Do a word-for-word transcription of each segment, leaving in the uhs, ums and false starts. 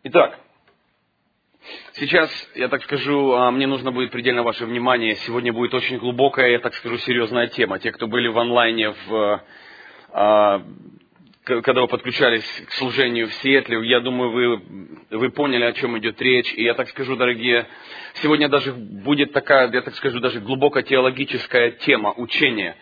Итак, сейчас, я так скажу, мне нужно будет предельно ваше внимание. Сегодня будет очень глубокая, я так скажу, серьезная тема. Те, кто были в онлайне, в, когда вы подключались к служению в Сиэтле, я думаю, вы, вы поняли, о чем идет речь. И я так скажу, дорогие, сегодня даже будет такая, я так скажу, даже глубокая теологическая тема, учение.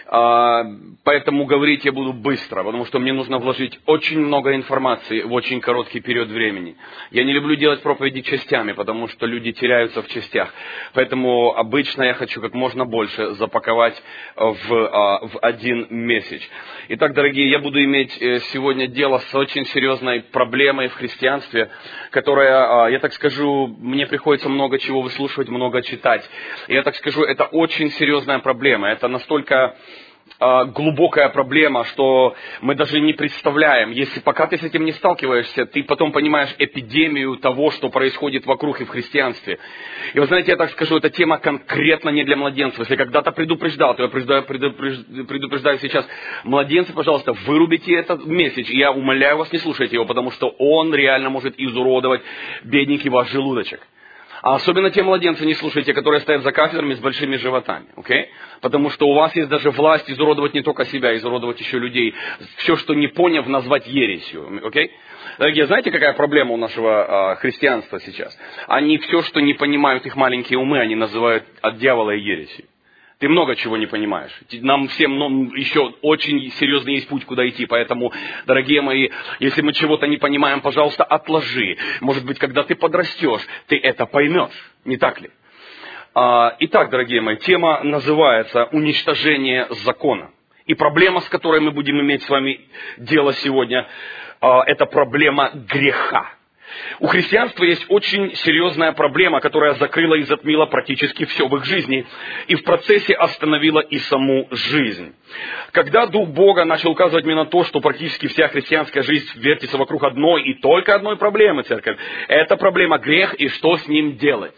Поэтому говорить я буду быстро, потому что мне нужно вложить очень много информации в очень короткий период времени. Я не люблю делать проповеди частями, потому что люди теряются в частях. Поэтому обычно я хочу как можно больше запаковать в, в один месседж. Итак, дорогие, я буду иметь сегодня дело с очень серьезной проблемой в христианстве, которая, я так скажу, мне приходится много чего выслушивать, много читать. И я так скажу, это очень серьезная проблема. Это настолько глубокая проблема, что мы даже не представляем. Если пока ты с этим не сталкиваешься, ты потом понимаешь эпидемию того, что происходит вокруг и в христианстве. И вы знаете, я так скажу, эта тема конкретно не для младенцев. Если когда-то предупреждал, то я предупреждаю, предупреждаю, предупреждаю сейчас, младенцы, пожалуйста, вырубите этот месседж. И я умоляю вас, не слушайте его, потому что он реально может изуродовать бедненький ваш желудочек. А особенно те младенцы не слушайте, которые стоят за кафедрами с большими животами. Okay? Потому что у вас есть даже власть изуродовать не только себя, изуродовать еще людей. Все, что не поняв, назвать ересью. Okay? Дорогие, знаете, какая проблема у нашего а, христианства сейчас? Они все, что не понимают их маленькие умы, они называют от дьявола и ересью. Ты много чего не понимаешь. Нам всем ну, еще очень серьезный есть путь, куда идти. Поэтому, дорогие мои, если мы чего-то не понимаем, пожалуйста, отложи. Может быть, когда ты подрастешь, ты это поймешь. Не так ли? Итак, дорогие мои, тема называется «Уничтожение закона». И проблема, с которой мы будем иметь с вами дело сегодня, это проблема греха. У христианства есть очень серьезная проблема, которая закрыла и затмила практически все в их жизни, и в процессе остановила и саму жизнь. Когда Дух Бога начал указывать мне на то, что практически вся христианская жизнь вертится вокруг одной и только одной проблемы, церковь, это проблема грех и что с ним делать.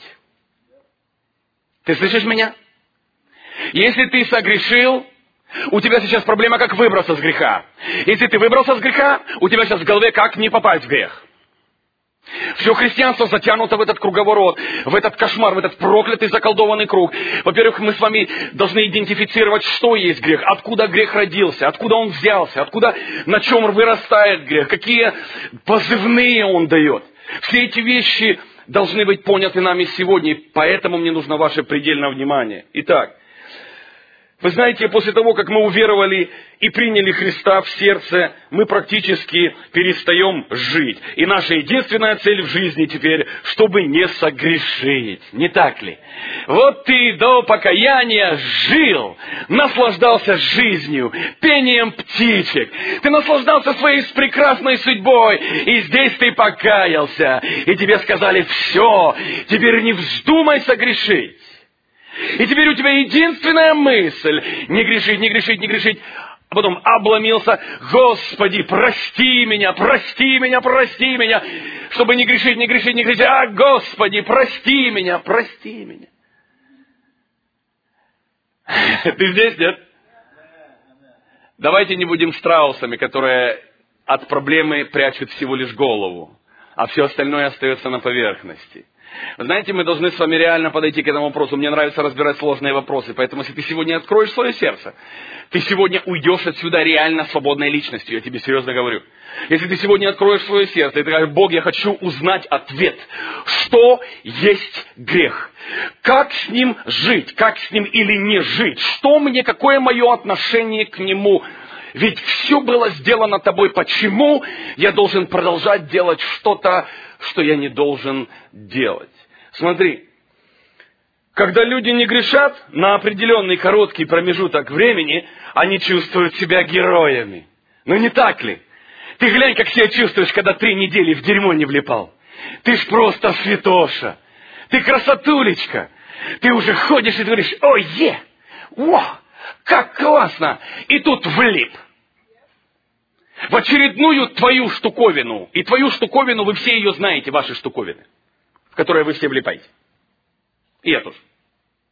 Ты слышишь меня? Если ты согрешил, у тебя сейчас проблема, как выбраться с греха. Если ты выбрался с греха, у тебя сейчас в голове, как не попасть в грех. Все христианство затянуто в этот круговорот, в этот кошмар, в этот проклятый заколдованный круг. Во-первых, мы с вами должны идентифицировать, что есть грех, откуда грех родился, откуда он взялся, откуда, на чем вырастает грех, какие позывные он дает. Все эти вещи должны быть поняты нами сегодня, поэтому мне нужно ваше предельное внимание. Итак, вы знаете, после того, как мы уверовали и приняли Христа в сердце, мы практически перестаем жить. И наша единственная цель в жизни теперь, чтобы не согрешить. Не так ли? Вот ты до покаяния жил, наслаждался жизнью, пением птичек. Ты наслаждался своей прекрасной судьбой, и здесь ты покаялся. И тебе сказали: все, теперь не вздумай согрешить. И теперь у тебя единственная мысль — не грешить, не грешить, не грешить. А потом обломился: Господи, прости меня, прости меня, прости меня. Чтобы не грешить, не грешить, не грешить. А, Господи, прости меня, прости меня. Ты здесь, нет? Давайте не будем страусами, которые от проблемы прячут всего лишь голову, а все остальное остается на поверхности. Вы знаете, мы должны с вами реально подойти к этому вопросу. Мне нравится разбирать сложные вопросы. Поэтому, если ты сегодня откроешь свое сердце, ты сегодня уйдешь отсюда реально свободной личностью. Я тебе серьезно говорю. Если ты сегодня откроешь свое сердце и ты говоришь: Бог, я хочу узнать ответ. Что есть грех? Как с ним жить? Как с ним или не жить? Что мне, какое мое отношение к нему? Ведь все было сделано тобой. Почему я должен продолжать делать что-то, что я не должен делать? Смотри, когда люди не грешат, на определенный короткий промежуток времени они чувствуют себя героями. Ну не так ли? Ты глянь, как себя чувствуешь, когда три недели в дерьмо не влипал. Ты ж просто святоша. Ты красотулечка. Ты уже ходишь и говоришь: ой, е, во, как классно. И тут влип. В очередную твою штуковину. И твою штуковину, вы все ее знаете, ваши штуковины, в которые вы все влипаете. И я тоже.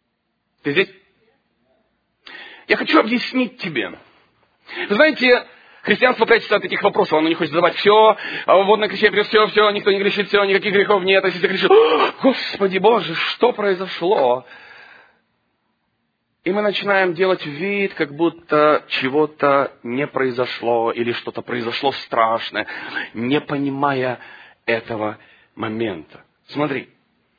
Ты здесь? Я хочу объяснить тебе. Знаете, Христианство прячется от этих вопросов, оно не хочет задавать все, а вот на крещение все, все, никто не грешит, все, никаких грехов нет, а если ты грешишь, Господи Боже, что произошло? И мы начинаем делать вид, как будто чего-то не произошло, или что-то произошло страшное, не понимая этого момента. Смотри.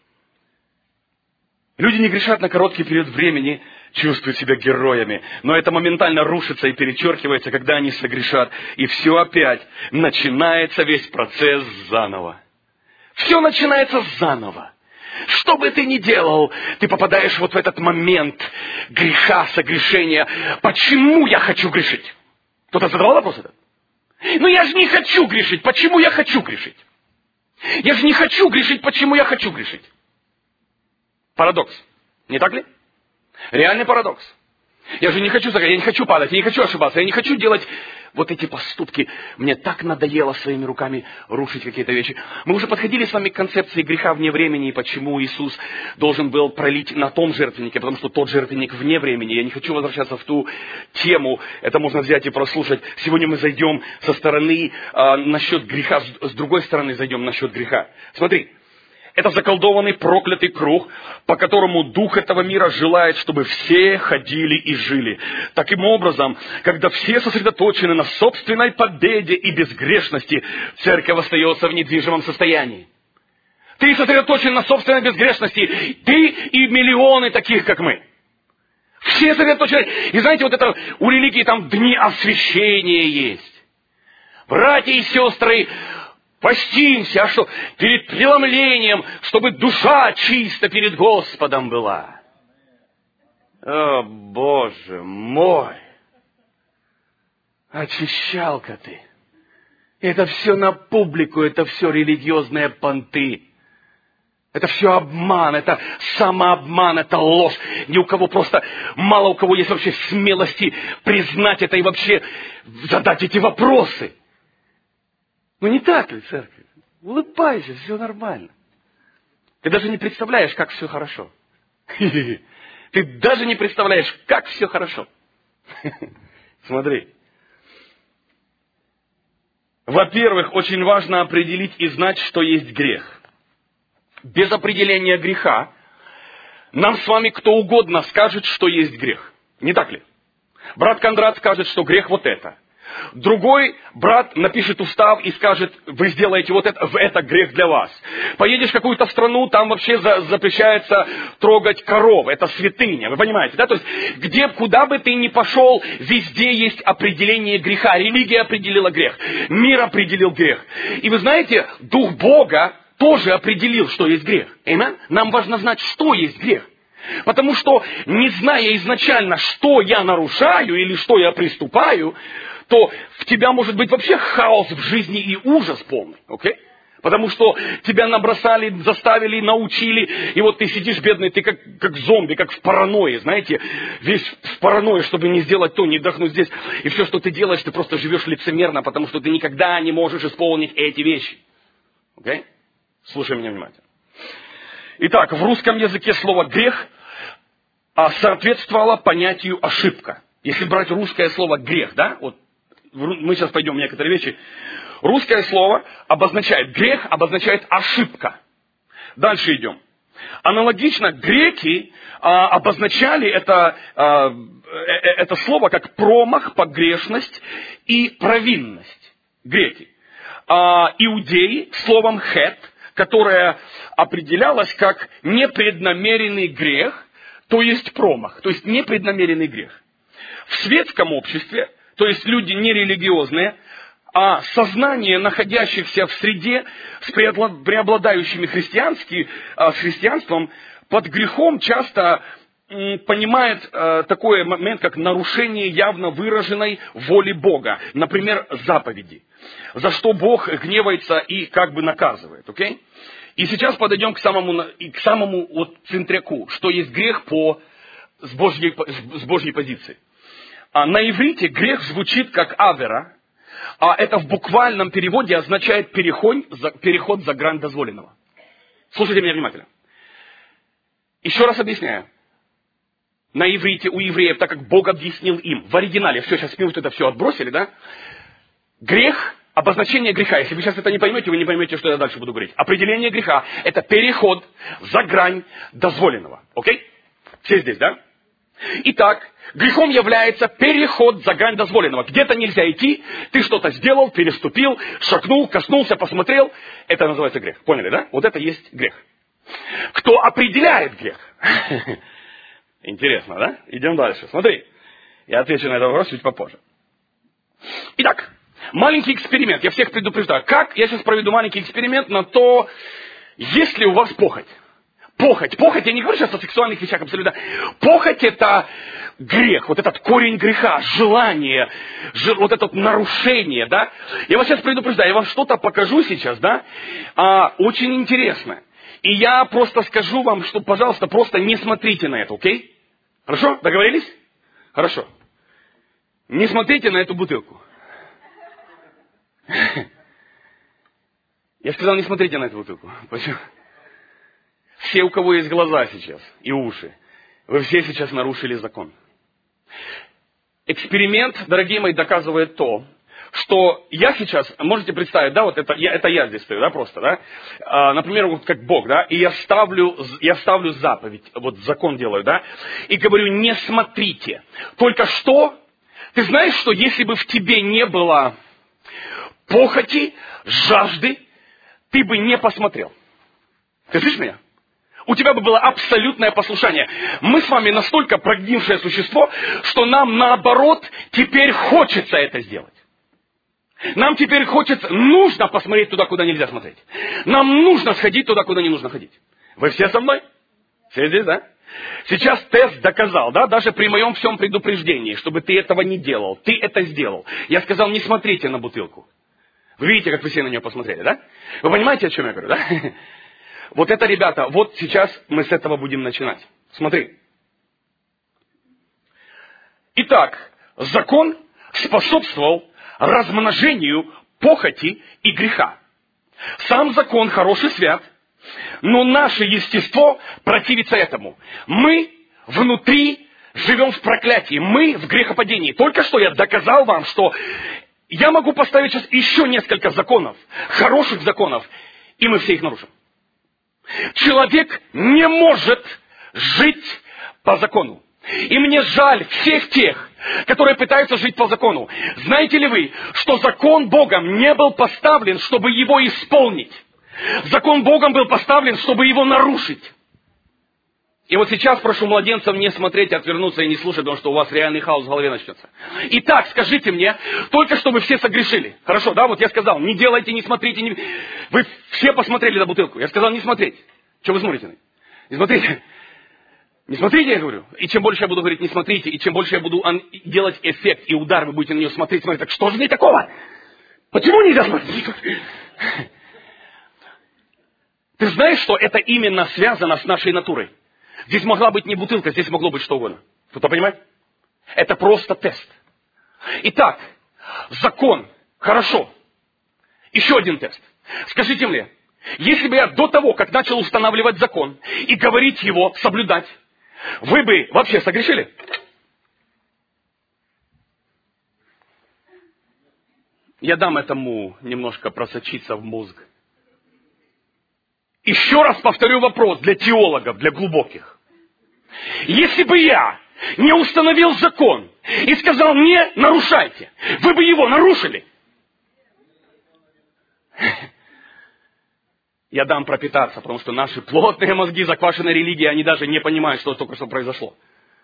Люди не грешат на короткий период времени, чувствуют себя героями, но это моментально рушится и перечеркивается, когда они согрешат. И все опять начинается весь процесс заново. Все начинается заново. Что бы ты ни делал, ты попадаешь вот в этот момент греха, согрешения. Почему я хочу грешить? Кто-то задавал вопрос этот? Ну я же не хочу грешить. Почему я хочу грешить? Я же не хочу грешить. Почему я хочу грешить? Парадокс. Не так ли? Реальный парадокс. Я же не хочу загорать, я не хочу падать, я не хочу ошибаться, я не хочу делать вот эти поступки. Мне так надоело своими руками рушить какие-то вещи. Мы уже подходили с вами к концепции греха вне времени, и почему Иисус должен был пролить на том жертвеннике, потому что тот жертвенник вне времени. Я не хочу возвращаться в ту тему, это можно взять и прослушать. Сегодня мы зайдем со стороны э, насчет греха, с другой стороны зайдем насчет греха. Смотри. Это заколдованный, проклятый круг, по которому дух этого мира желает, чтобы все ходили и жили. Таким образом, когда все сосредоточены на собственной победе и безгрешности, церковь остается в недвижимом состоянии. Ты сосредоточен на собственной безгрешности, ты и миллионы таких, как мы. Все сосредоточены. И знаете, вот это у религии там дни освящения есть. Братья и сестры, постимся, а что? Перед преломлением, чтобы душа чисто перед Господом была. О, Боже мой! Очищалка ты! Это все на публику, это все религиозные понты. Это все обман, это самообман, это ложь. Ни у кого просто, мало у кого есть вообще смелости признать это и вообще задать эти вопросы. Ну не так ли, церковь? Улыбайся, все нормально. Ты даже не представляешь, как все хорошо. Ты даже не представляешь, как все хорошо. Смотри. Во-первых, очень важно определить и знать, что есть грех. Без определения греха нам с вами кто угодно скажет, что есть грех. Не так ли? Брат Кондрат скажет, что грех вот это. Другой брат напишет устав и скажет, вы сделаете вот это, это грех для вас. Поедешь в какую-то страну, там вообще за, запрещается трогать коров, это святыня, вы понимаете, да? То есть, где, куда бы ты ни пошел, везде есть определение греха. Религия определила грех, мир определил грех. И вы знаете, Дух Бога тоже определил, что есть грех. Amen? Нам важно знать, что есть грех. Потому что, не зная изначально, что я нарушаю или что я приступаю, то в тебя может быть вообще хаос в жизни и ужас полный. Okay? Потому что тебя набросали, заставили, научили, и вот ты сидишь бедный, ты как, как зомби, как в паранойе, знаете, весь в паранойе, чтобы не сделать то, не вдохнуть здесь. И все, что ты делаешь, ты просто живешь лицемерно, потому что ты никогда не можешь исполнить эти вещи. Okay? Слушай меня внимательно. Итак, в русском языке слово «грех» соответствовало понятию «ошибка». Если брать русское слово «грех», да, вот мы сейчас пойдем в некоторые вещи. Русское слово обозначает грех, обозначает ошибка. Дальше идем. Аналогично греки а, обозначали это, а, это слово как промах, погрешность и провинность. Греки. А, иудеи словом хет, которое определялось как непреднамеренный грех, то есть промах, то есть непреднамеренный грех. В светском обществе, то есть люди нерелигиозные, а сознание находящихся в среде с преобладающими христианским, с христианством, под грехом часто понимает такой момент, как нарушение явно выраженной воли Бога. Например, заповеди. За что Бог гневается и как бы наказывает. Okay? И сейчас подойдем к самому, к самому вот центряку, что есть грех по, с, Божьей, с Божьей позиции. А на иврите грех звучит как авера, а это в буквальном переводе означает переход за, переход за грань дозволенного. Слушайте меня внимательно. Еще раз объясняю. На иврите у евреев, так как Бог объяснил им, в оригинале, все, сейчас минуту это все отбросили, да? Грех, обозначение греха. Если вы сейчас это не поймете, вы не поймете, что я дальше буду говорить. Определение греха – это переход за грань дозволенного. Окей? Все здесь, да? Итак, грехом является переход за грань дозволенного. Где-то нельзя идти, ты что-то сделал, переступил, шагнул, коснулся, посмотрел. Это называется грех. Поняли, да? Вот это есть грех. Кто определяет грех? Интересно, да? Идем дальше. Смотри, я отвечу на этот вопрос чуть попозже. Итак, маленький эксперимент. Я всех предупреждаю. Как? Я сейчас проведу маленький эксперимент на то, есть ли у вас похоть. Похоть. Похоть, я не говорю сейчас о сексуальных вещах абсолютно. Похоть это грех, вот этот корень греха, желание, ж, вот это вот нарушение, да. Я вас сейчас предупреждаю, я вам что-то покажу сейчас, да, а, очень интересно. И я просто скажу вам, что, пожалуйста, просто не смотрите на это, окей? Хорошо? Договорились? Хорошо. Не смотрите на эту бутылку. Я сказал, не смотрите на эту бутылку. Почему? Все, у кого есть глаза сейчас и уши, вы все сейчас нарушили закон. Эксперимент, дорогие мои, доказывает то, что я сейчас, можете представить, да, вот это я, это я здесь стою, да, просто, да, а, например, вот как Бог, да, и я ставлю, я ставлю заповедь, вот закон делаю, да, и говорю, не смотрите. Только что, ты знаешь, что если бы в тебе не было похоти, жажды, ты бы не посмотрел. Ты слышишь меня? У тебя бы было абсолютное послушание. Мы с вами настолько прогнившее существо, что нам наоборот теперь хочется это сделать. Нам теперь хочется, нужно посмотреть туда, куда нельзя смотреть. Нам нужно сходить туда, куда не нужно ходить. Вы все со мной? Все здесь, да? Сейчас тест доказал, да, даже при моем всем предупреждении, чтобы ты этого не делал. Ты это сделал. Я сказал, не смотрите на бутылку. Вы видите, как вы все на нее посмотрели, да? Вы понимаете, о чем я говорю, да? Вот это, ребята, вот сейчас мы с этого будем начинать. Смотри. Итак, закон способствовал размножению похоти и греха. Сам закон хороший, свят, но наше естество противится этому. Мы внутри живем в проклятии, мы в грехопадении. Только что я доказал вам, что я могу поставить сейчас еще несколько законов, хороших законов, и мы все их нарушим. Человек не может жить по закону. И мне жаль всех тех, которые пытаются жить по закону. Знаете ли вы, что закон Богом не был поставлен, чтобы его исполнить? Закон Богом был поставлен, чтобы его нарушить. И вот сейчас прошу младенцам не смотреть, отвернуться и не слушать, потому что у вас реальный хаос в голове начнется. Итак, скажите мне, только что вы все согрешили. Хорошо, да, вот я сказал, не делайте, не смотрите. Не... Вы все посмотрели на бутылку. Я сказал, не смотреть. Что вы смотрите? Не смотрите. Не смотрите, я говорю. И чем больше я буду говорить, не смотрите, и чем больше я буду делать эффект и удар, вы будете на нее смотреть, смотреть. Так что же в ней такого? Почему нельзя смотреть? Ты знаешь, что это именно связано с нашей натурой? Здесь могла быть не бутылка, здесь могло быть что угодно. Кто-то понимает? Это просто тест. Итак, закон. Хорошо. Еще один тест. Скажите мне, если бы я до того, как начал устанавливать закон и говорить его, соблюдать, вы бы вообще согрешили? Я дам этому немножко просочиться в мозг. Еще раз повторю вопрос для теологов, для глубоких. Если бы я не установил закон и сказал, не нарушайте, вы бы его нарушили. Я дам пропитаться, потому что наши плотные мозги, заквашенные религией, они даже не понимают, что только что произошло.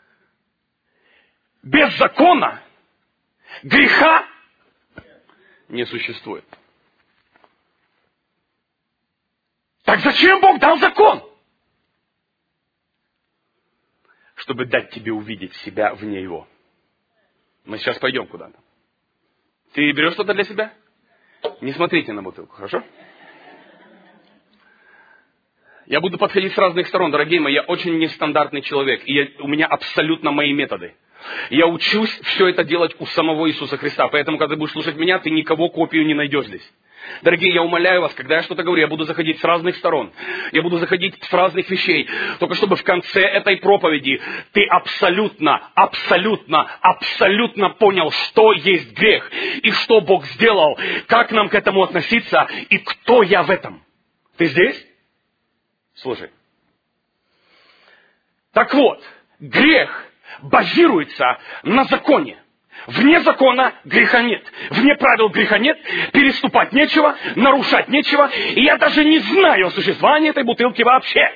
Без закона греха не существует. Так зачем Бог дал закон? Чтобы дать тебе увидеть себя вне его. Мы сейчас пойдем куда-то. Ты берешь что-то для себя? Не смотрите на бутылку, хорошо? Я буду подходить с разных сторон, дорогие мои. Я очень нестандартный человек. И я, у меня абсолютно мои методы. Я учусь все это делать у самого Иисуса Христа. Поэтому, когда ты будешь слушать меня, ты никого копию не найдешь здесь. Дорогие, я умоляю вас, когда я что-то говорю, я буду заходить с разных сторон. Я буду заходить с разных вещей. Только чтобы в конце этой проповеди ты абсолютно, абсолютно, абсолютно понял, что есть грех. И что Бог сделал, как нам к этому относиться и кто я в этом. Ты здесь? Слушай. Так вот, грех базируется на законе. Вне закона греха нет. Вне правил греха нет. Переступать нечего, нарушать нечего. И я даже не знаю о существовании этой бутылки вообще.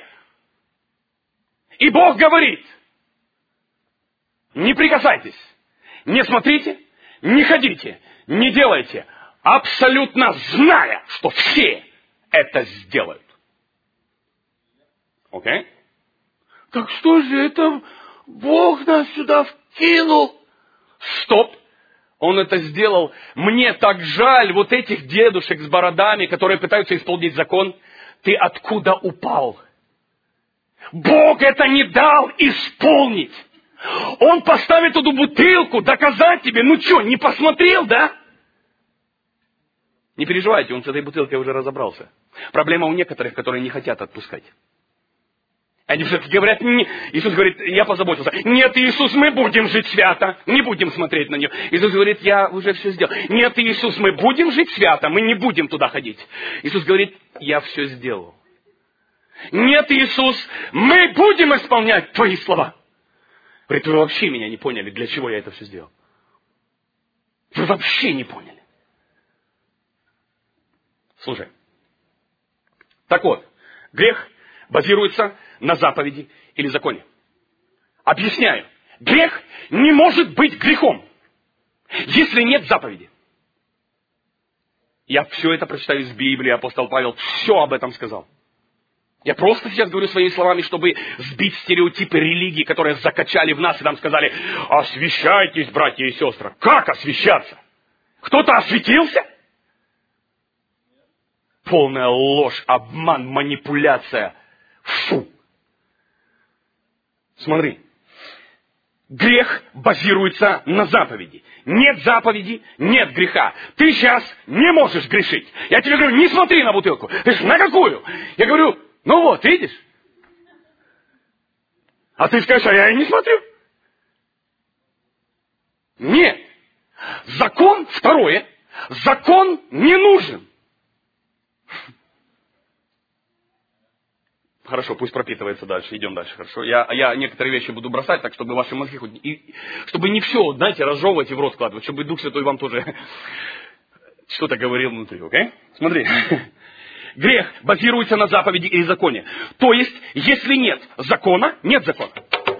И Бог говорит, не прикасайтесь, не смотрите, не ходите, не делайте, абсолютно зная, что все это сделают. Окей? Okay? Так что же это Бог нас сюда вкинул? Стоп! Он это сделал. Мне так жаль вот этих дедушек с бородами, которые пытаются исполнить закон. Ты откуда упал? Бог это не дал исполнить. Он поставит эту бутылку, доказать тебе. Ну что, не посмотрел, да? Не переживайте, он с этой бутылкой уже разобрался. Проблема у некоторых, которые не хотят отпускать. Они все-таки говорят, не... Иисус говорит, я позаботился. Нет, Иисус, мы будем жить свято, не будем смотреть на нее. Иисус говорит, я уже все сделал. Нет, Иисус, мы будем жить свято, мы не будем туда ходить. Иисус говорит, я все сделал. Нет, Иисус, мы будем исполнять твои слова. Говорит, вы вообще меня не поняли, для чего я это все сделал. Вы вообще не поняли. Слушай. Так вот, грех базируется на заповеди или законе. Объясняю. Грех не может быть грехом, если нет заповеди. Я все это прочитаю из Библии, апостол Павел все об этом сказал. Я просто сейчас говорю своими словами, чтобы сбить стереотипы религии, которые закачали в нас, и нам сказали, освящайтесь, братья и сестры. Как освящаться? Кто-то осветился? Полная ложь, обман, манипуляция. Фу! Смотри. Грех базируется на заповеди. Нет заповеди, нет греха. Ты сейчас не можешь грешить. Я тебе говорю, не смотри на бутылку. Ты говоришь, на какую? Я говорю, ну вот, видишь? А ты скажешь, а я и не смотрю. Нет. Закон, второе, закон не нужен. Хорошо, пусть пропитывается дальше. Идем дальше, хорошо. Я, я некоторые вещи буду бросать, так чтобы ваши мозги хоть... И, чтобы не все, знаете, разжевывать и в рот складывать, чтобы Дух Святой вам тоже что-то говорил внутри, окей? Okay? Смотри. Грех базируется на заповеди или законе. То есть, если нет закона, нет закона.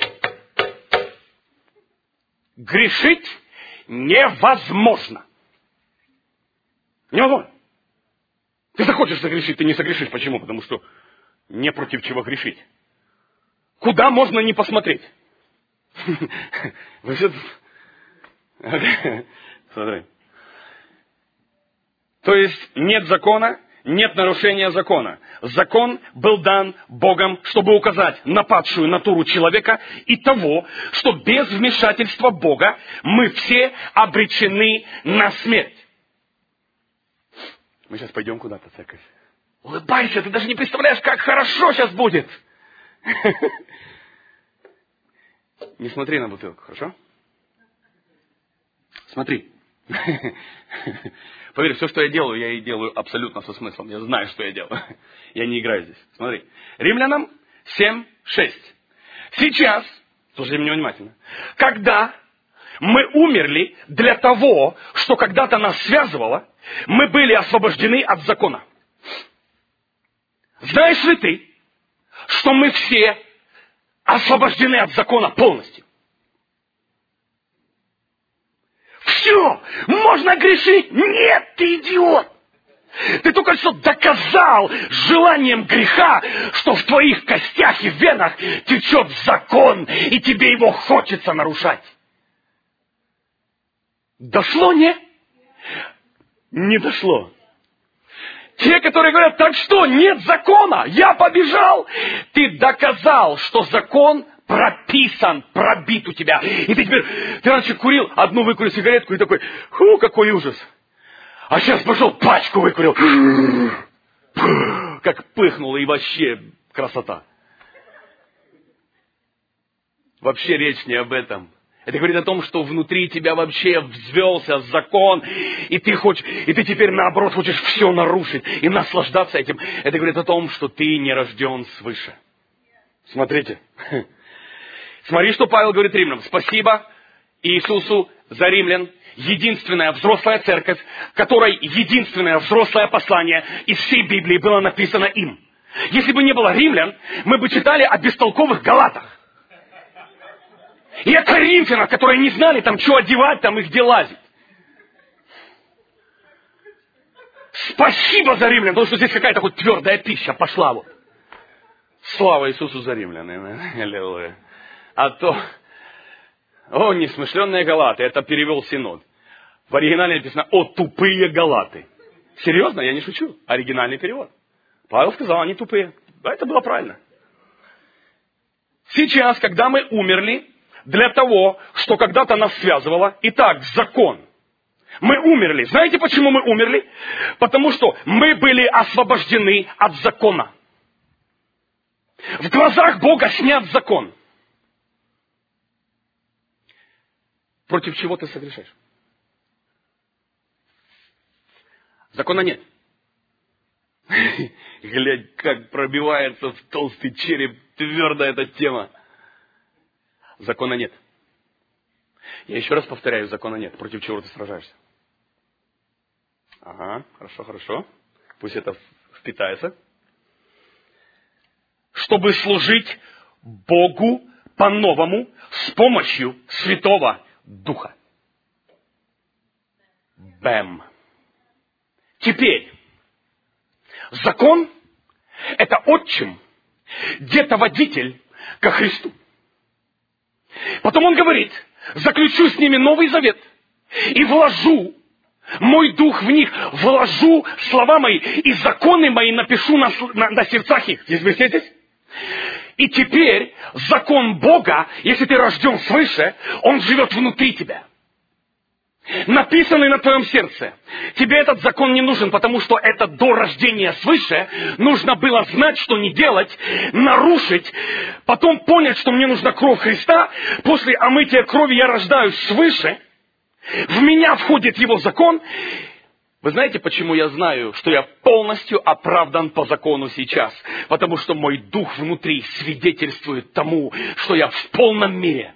Грешить невозможно. Невозможно. Ты захочешь согрешить, ты не согрешишь. Почему? Потому что не против чего грешить. Куда можно не посмотреть? Вы все... Смотри. То есть нет закона, нет нарушения закона. Закон был дан Богом, чтобы указать на падшую натуру человека и того, что без вмешательства Бога мы все обречены на смерть. Мы сейчас пойдем куда-то, церковь. Улыбайся, ты даже не представляешь, как хорошо сейчас будет. Не смотри на бутылку, хорошо? Смотри. Поверь, все, что я делаю, я и делаю абсолютно со смыслом. Я знаю, что я делаю. Я не играю здесь. Смотри. Римлянам семь шесть. Сейчас, слушайте меня внимательно, когда мы умерли для того, что когда-то нас связывало, мы были освобождены от закона. Знаешь ли ты, что мы все освобождены от закона полностью? Все, можно грешить. Нет, ты идиот. Ты только что доказал желанием греха, что в твоих костях и венах течет закон, и тебе его хочется нарушать. Дошло, не? Не дошло. Те, которые говорят, так что, нет закона, я побежал. Ты доказал, что закон прописан, пробит у тебя. И ты теперь, ты раньше курил, одну выкурил сигаретку и такой, фу, какой ужас. А сейчас пошел, пачку выкурил. Как пыхнуло, и вообще красота. Вообще речь не об этом. Это говорит о том, что внутри тебя вообще взвелся закон, и ты хочешь, и ты теперь наоборот хочешь все нарушить и наслаждаться этим. Это говорит о том, что ты не рожден свыше. Смотрите. Смотри, что Павел говорит римлянам. Спасибо Иисусу за римлян. Единственная взрослая церковь, которой единственное взрослое послание из всей Библии было написано им. Если бы не было римлян, мы бы читали о бестолковых галатах. И о коринфянах, которые не знали там, что одевать, там их где лазить. Спасибо за римлян, потому что здесь какая-то хоть твердая пища пошла вот. Слава Иисусу за римлян. Аллилуйя. А то, о, несмышленные галаты, это перевел Синод. В оригинале написано, о, тупые галаты. Серьезно, я не шучу. Оригинальный перевод. Павел сказал, они тупые. Да, это было правильно. Сейчас, когда мы умерли, для того, что когда-то нас связывало, итак, закон. Мы умерли. Знаете, почему мы умерли? Потому что мы были освобождены от закона. В глазах Бога снят закон. Против чего ты согрешаешь? Закона нет. Глядь, как пробивается в толстый череп твердо эта тема. Закона нет. Я еще раз повторяю, закона нет. Против чего ты сражаешься? Ага, хорошо, хорошо. Пусть это впитается. Чтобы служить Богу по-новому с помощью Святого Духа. Бэм. Теперь, закон – это отчим, детоводитель ко Христу. Потом он говорит, заключу с ними новый завет и вложу мой дух в них, вложу слова мои и законы мои напишу на, на, на сердцах их. Здесь вы здесь? И теперь закон Бога, если ты рожден свыше, он живет внутри тебя. Написанный на твоем сердце. Тебе этот закон не нужен, потому что это до рождения свыше нужно было знать, что не делать, нарушить, потом понять, что мне нужна кровь Христа. После омытия крови я рождаюсь свыше. В меня входит его закон. Вы знаете, почему я знаю, что я полностью оправдан по закону сейчас? Потому что мой дух внутри свидетельствует тому, что я в полном мире.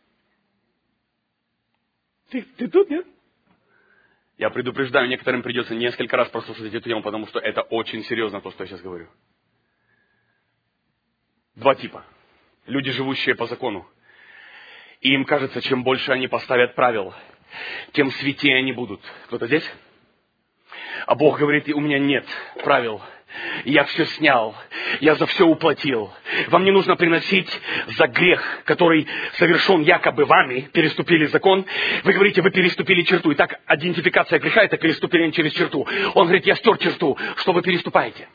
Ты, ты тут, нет? Я предупреждаю, некоторым придется несколько раз прослушать эту тему, потому что это очень серьезно, то, что я сейчас говорю. Два типа. Люди, живущие по закону. И им кажется, чем больше они поставят правил, тем святее они будут. Кто-то здесь? А Бог говорит, у меня нет правил. Я все снял. Я за все уплатил. Вам не нужно приносить за грех, который совершен якобы вами, переступили закон. Вы говорите, вы переступили черту. Итак, идентификация греха – это переступление через черту. Он говорит, я стер черту. Что вы переступаете?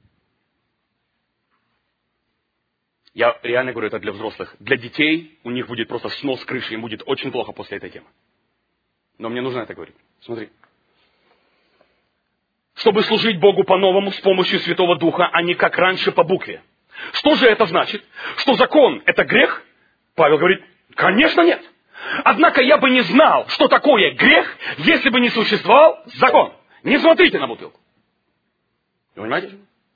Я реально говорю, это для взрослых. Для детей у них будет просто снос крыши. Им будет очень плохо после этой темы. Но мне нужно это говорить. Смотри. Чтобы служить Богу по-новому с помощью Святого Духа, а не как раньше по букве. Что же это значит? Что закон – это грех? Павел говорит, конечно нет. Однако я бы не знал, что такое грех, если бы не существовал закон. Не смотрите на бутылку. Вы понимаете?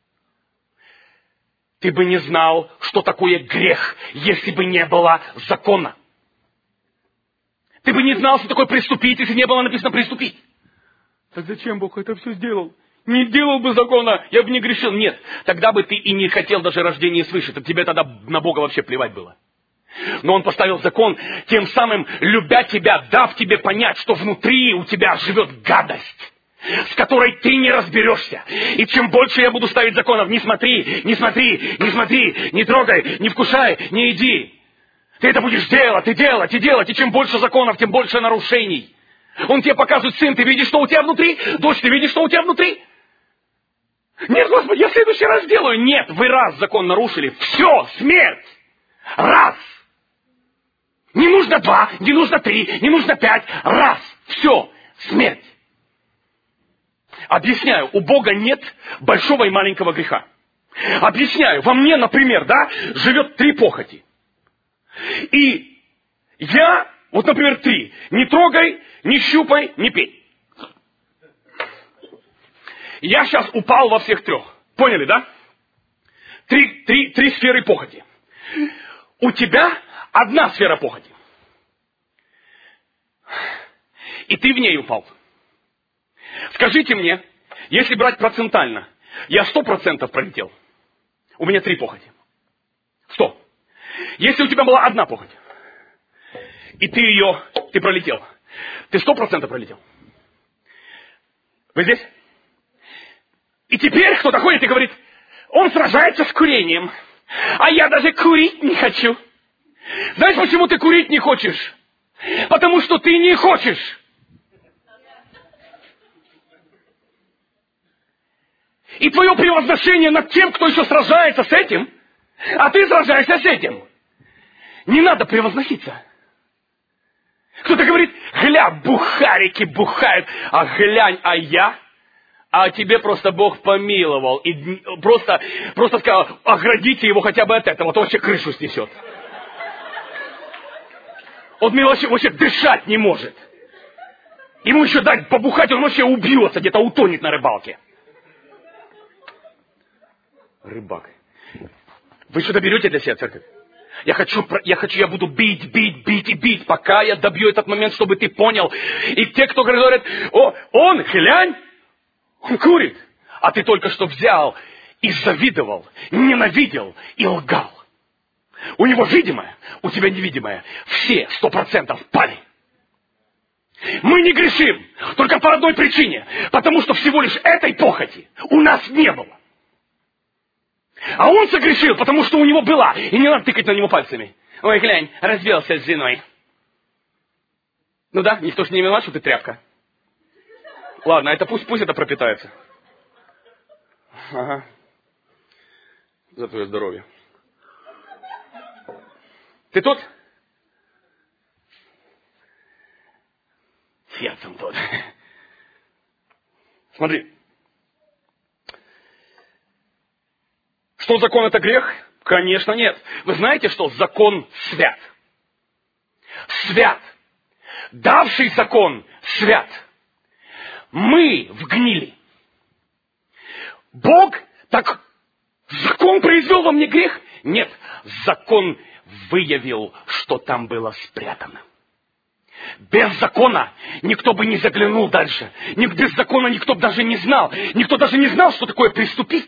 Ты бы не знал, что такое грех, если бы не было закона. Ты бы не знал, что такое преступить, если не было написано «приступить». Так зачем Бог это все сделал? Не делал бы закона, я бы не грешил. Нет, тогда бы ты и не хотел даже рождения свыше. Так тебе тогда на Бога вообще плевать было. Но Он поставил закон, тем самым любя тебя, дав тебе понять, что внутри у тебя живет гадость, с которой ты не разберешься. И чем больше я буду ставить законов, не смотри, не смотри, не смотри, не трогай, не вкушай, не иди. Ты это будешь делать, и делать, и делать. И чем больше законов, тем больше нарушений. Он тебе показывает, сын, ты видишь, что у тебя внутри? Дочь, ты видишь, что у тебя внутри? Нет, Господи, я в следующий раз сделаю. Нет, вы раз закон нарушили. Все, смерть. Раз. Не нужно два, не нужно три, не нужно пять. Раз. Все, смерть. Объясняю, у Бога нет большого и маленького греха. Объясняю, во мне, например, да, живет три похоти. И я, вот, например, три. Не трогай, не щупай, не пей. Я сейчас упал во всех трех. Поняли, да? Три, три, три сферы похоти. У тебя одна сфера похоти. И ты в ней упал. Скажите мне, если брать процентально, я сто процентов пролетел. У меня три похоти. Сто. Если у тебя была одна похоть, и ты ее, ты пролетел, ты сто процентов пролетел. Вы здесь? И теперь кто-то ходит и говорит, он сражается с курением, а я даже курить не хочу. Знаешь, почему ты курить не хочешь? Потому что ты не хочешь. И твое превозношение над тем, кто еще сражается с этим, а ты сражаешься с этим. Не надо превозноситься. Кто-то говорит, гля, бухарики бухают, а глянь, а я, а тебе просто Бог помиловал. И просто, просто сказал, оградите его хотя бы от этого, а то вообще крышу снесет. Он вообще, вообще дышать не может. Ему еще дать побухать, он вообще убьется, где-то утонет на рыбалке. Рыбак. Вы что-то берете для себя, церковь? Я хочу, я хочу, я буду бить, бить, бить и бить, пока я добью этот момент, чтобы ты понял. И те, кто говорят, о, он, глянь, он курит. А ты только что взял и завидовал, ненавидел и лгал. У него видимое, у тебя невидимое. Все сто процентов пали. Мы не грешим, только по одной причине. Потому что всего лишь этой похоти у нас не было. А он согрешил, потому что у него была. И не надо тыкать на него пальцами. Ой, глянь, развелся с женой. Ну да, никто же не виноват, что ты тряпка. Ладно, это пусть, пусть это пропитается. Ага. За твое здоровье. Ты тут? Сердцем тут. Смотри. Что закон это грех? Конечно, нет. Вы знаете, что закон свят. Свят. Давший закон свят. Мы в гнили. Бог так... Закон произвел во мне грех? Нет. Закон выявил, что там было спрятано. Без закона никто бы не заглянул дальше. Без закона никто бы даже не знал. Никто даже не знал, что такое приступить.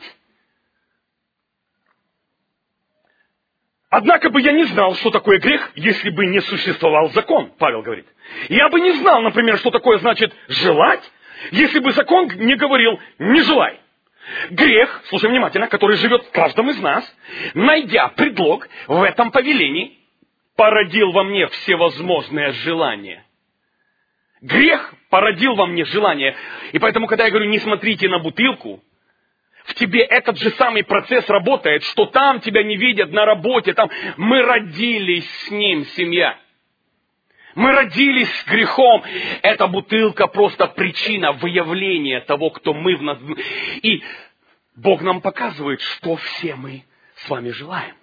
Однако бы я не знал, что такое грех, если бы не существовал закон, Павел говорит. Я бы не знал, например, что такое значит желать, если бы закон не говорил «не желай». Грех, слушай внимательно, который живет в каждом из нас, найдя предлог в этом повелении, породил во мне всевозможные желания. Грех породил во мне желание. И поэтому, когда я говорю «не смотрите на бутылку», в тебе этот же самый процесс работает, что там тебя не видят на работе, там мы родились с ним, семья. Мы родились с грехом. Эта бутылка просто причина выявления того, кто мы в нас. И Бог нам показывает, что все мы с вами желаем.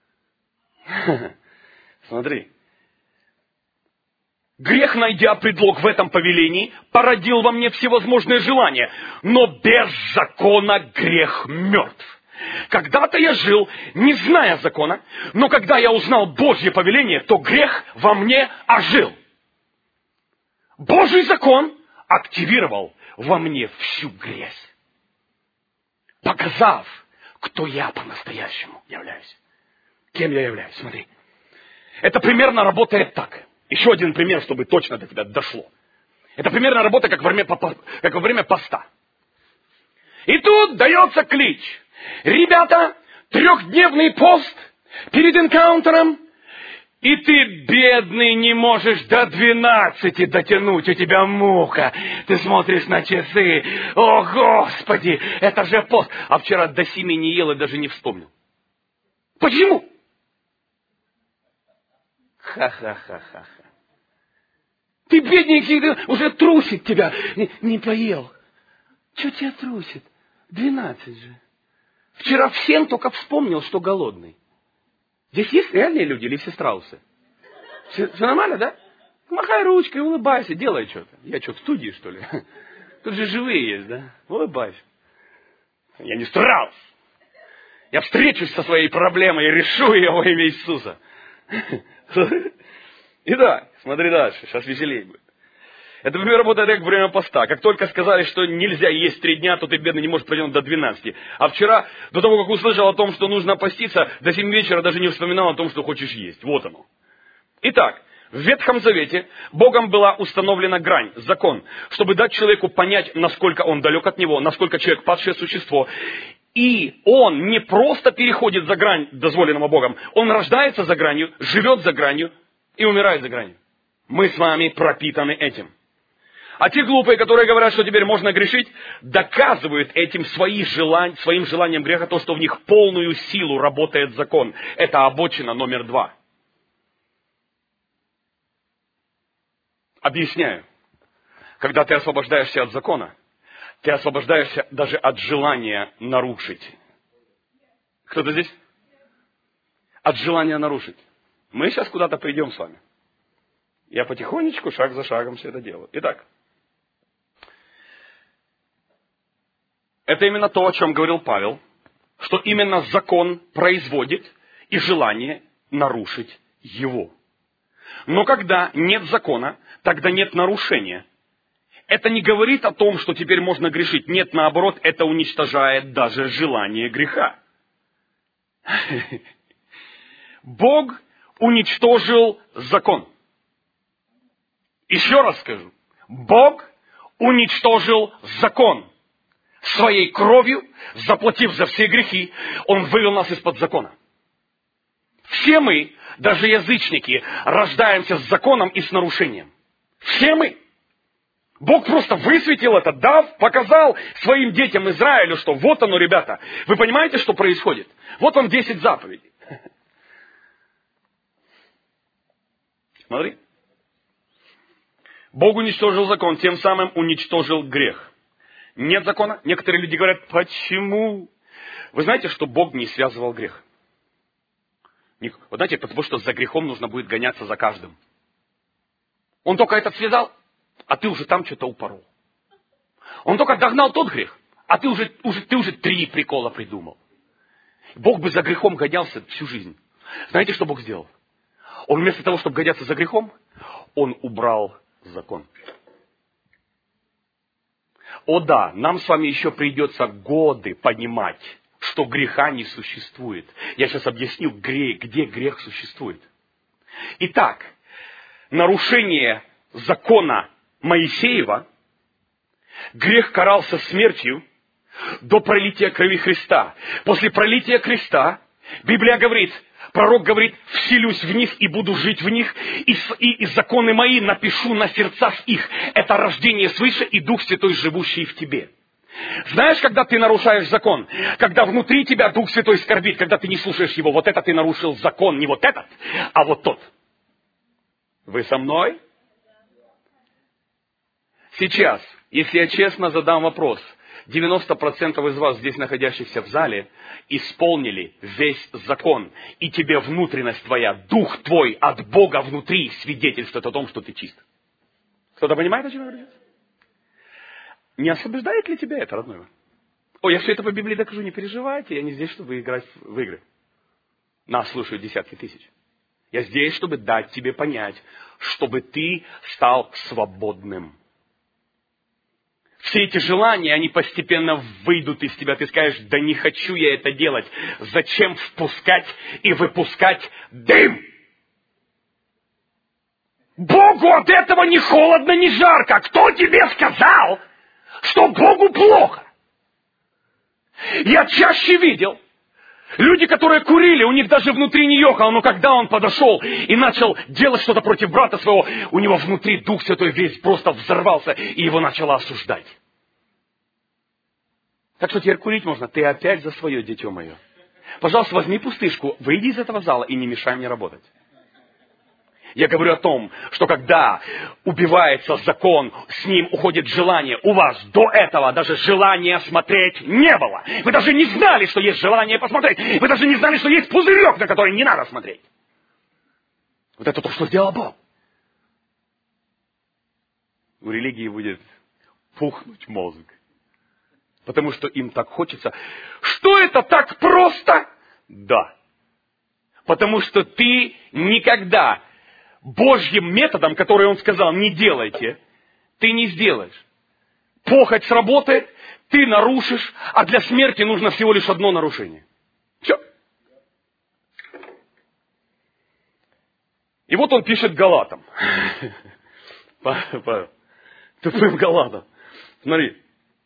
Смотри. Грех, найдя предлог в этом повелении, породил во мне всевозможные желания. Но без закона грех мертв. Когда-то я жил, не зная закона, но когда я узнал Божье повеление, то грех во мне ожил. Божий закон активировал во мне всю грязь, показав, кто я по-настоящему являюсь. Кем я являюсь, смотри. Это примерно работает так. Еще один пример, чтобы точно до тебя дошло. Это примерно работа, как во время, как во время поста. И тут дается клич. Ребята, трехдневный пост перед энкаунтером, и ты, бедный, не можешь до двенадцати дотянуть, у тебя мука. Ты смотришь на часы. О, Господи, это же пост. А вчера до семи не ел и даже не вспомнил. Почему? Ха-ха-ха-ха-ха. Ты, бедненький, уже трусит тебя. Не, не поел. Что тебя трусит? Двенадцать же. Вчера всем только вспомнил, что голодный. Здесь есть реальные люди или все страусы? Все, все нормально, да? Махай ручкой, улыбайся, делай что-то. Я что, в студии, что ли? Тут же живые есть, да? Улыбайся. Я не страус. Я встречусь со своей проблемой и решу ее во имя Иисуса. Итак, смотри дальше, сейчас веселее будет. Это, например, работает как время поста. Как только сказали, что нельзя есть три дня, то ты, бедный, не можешь протянуть до двенадцати. А вчера, до того, как услышал о том, что нужно поститься, до семи вечера даже не вспоминал о том, что хочешь есть. Вот оно. Итак, в Ветхом Завете Богом была установлена грань, закон, чтобы дать человеку понять, насколько он далек от него, насколько человек падшее существо. И он не просто переходит за грань, дозволенного Богом, он рождается за гранью, живет за гранью и умирает за гранью. Мы с вами пропитаны этим. А те глупые, которые говорят, что теперь можно грешить, доказывают этим свои желания, своим желанием греха то, что в них полную силу работает закон. Это обочина номер два. Объясняю. Когда ты освобождаешься от закона, ты освобождаешься даже от желания нарушить. Кто-то здесь? От желания нарушить. Мы сейчас куда-то придем с вами. Я потихонечку, шаг за шагом все это делаю. Итак. Это именно то, о чем говорил Павел, что именно закон производит и желание нарушить его. Но когда нет закона, тогда нет нарушения. Это не говорит о том, что теперь можно грешить. Нет, наоборот, это уничтожает даже желание греха. Бог уничтожил закон. Еще раз скажу. Бог уничтожил закон. Своей кровью, заплатив за все грехи, Он вывел нас из-под закона. Все мы, даже язычники, рождаемся с законом и с нарушением. Все мы. Бог просто высветил это, дав, показал своим детям Израилю, что вот оно, ребята. Вы понимаете, что происходит? Вот вам десять заповедей. Смотри. Бог уничтожил закон, тем самым уничтожил грех. Нет закона. Некоторые люди говорят, почему? Вы знаете, что Бог не связывал грех? Вы знаете, потому что за грехом нужно будет гоняться за каждым. Он только этот связал, а ты уже там что-то упорол. Он только догнал тот грех, а ты уже, уже, ты уже три прикола придумал. Бог бы за грехом гонялся всю жизнь. Знаете, что Бог сделал? Он вместо того, чтобы гоняться за грехом, Он убрал закон. О да, нам с вами еще придется годы понимать, что греха не существует. Я сейчас объясню, где, где грех существует. Итак, нарушение закона Моисеева, грех карался смертью до пролития крови Христа. После пролития креста Библия говорит, пророк говорит, вселюсь в них и буду жить в них, и, и, и законы мои напишу на сердцах их. Это рождение свыше и Дух Святой, живущий в тебе. Знаешь, когда ты нарушаешь закон, когда внутри тебя Дух Святой скорбит, когда ты не слушаешь его, вот это ты нарушил закон, не вот этот, а вот тот. Вы со мной? Сейчас, если я честно задам вопрос, девяносто процентов из вас, здесь находящихся в зале, исполнили весь закон. И тебе внутренность твоя, дух твой от Бога внутри свидетельствует о том, что ты чист. Кто-то понимает, о чем я говорю? Не освобождает ли тебя это, родной мой? О, я все это по Библии докажу, не переживайте, я не здесь, чтобы играть в игры. Нас слушают десятки тысяч. Я здесь, чтобы дать тебе понять, чтобы ты стал свободным. Все эти желания, они постепенно выйдут из тебя. Ты скажешь, да не хочу я это делать. Зачем впускать и выпускать дым? Богу от этого ни холодно, ни жарко. Кто тебе сказал, что Богу плохо? Я чаще видел люди, которые курили, у них даже внутри не ехало, но когда он подошел и начал делать что-то против брата своего, у него внутри Дух Святой весь просто взорвался, и его начало осуждать. Так что теперь курить можно. Ты опять за свое, дитё мое. Пожалуйста, возьми пустышку, выйди из этого зала и не мешай мне работать. Я говорю о том, что когда убивается закон, с ним уходит желание. У вас до этого даже желания смотреть не было. Вы даже не знали, что есть желание посмотреть. Вы даже не знали, что есть пузырек, на который не надо смотреть. Вот это то, что сделал Бог. У религии будет пухнуть мозг. Потому что им так хочется. Что это так просто? Да. Потому что ты никогда Божьим методом, который Он сказал, не делайте, ты не сделаешь. Похоть сработает, ты нарушишь, а для смерти нужно всего лишь одно нарушение. Все. И вот он пишет Галатам. Павел. Тупым Галатам. Смотри.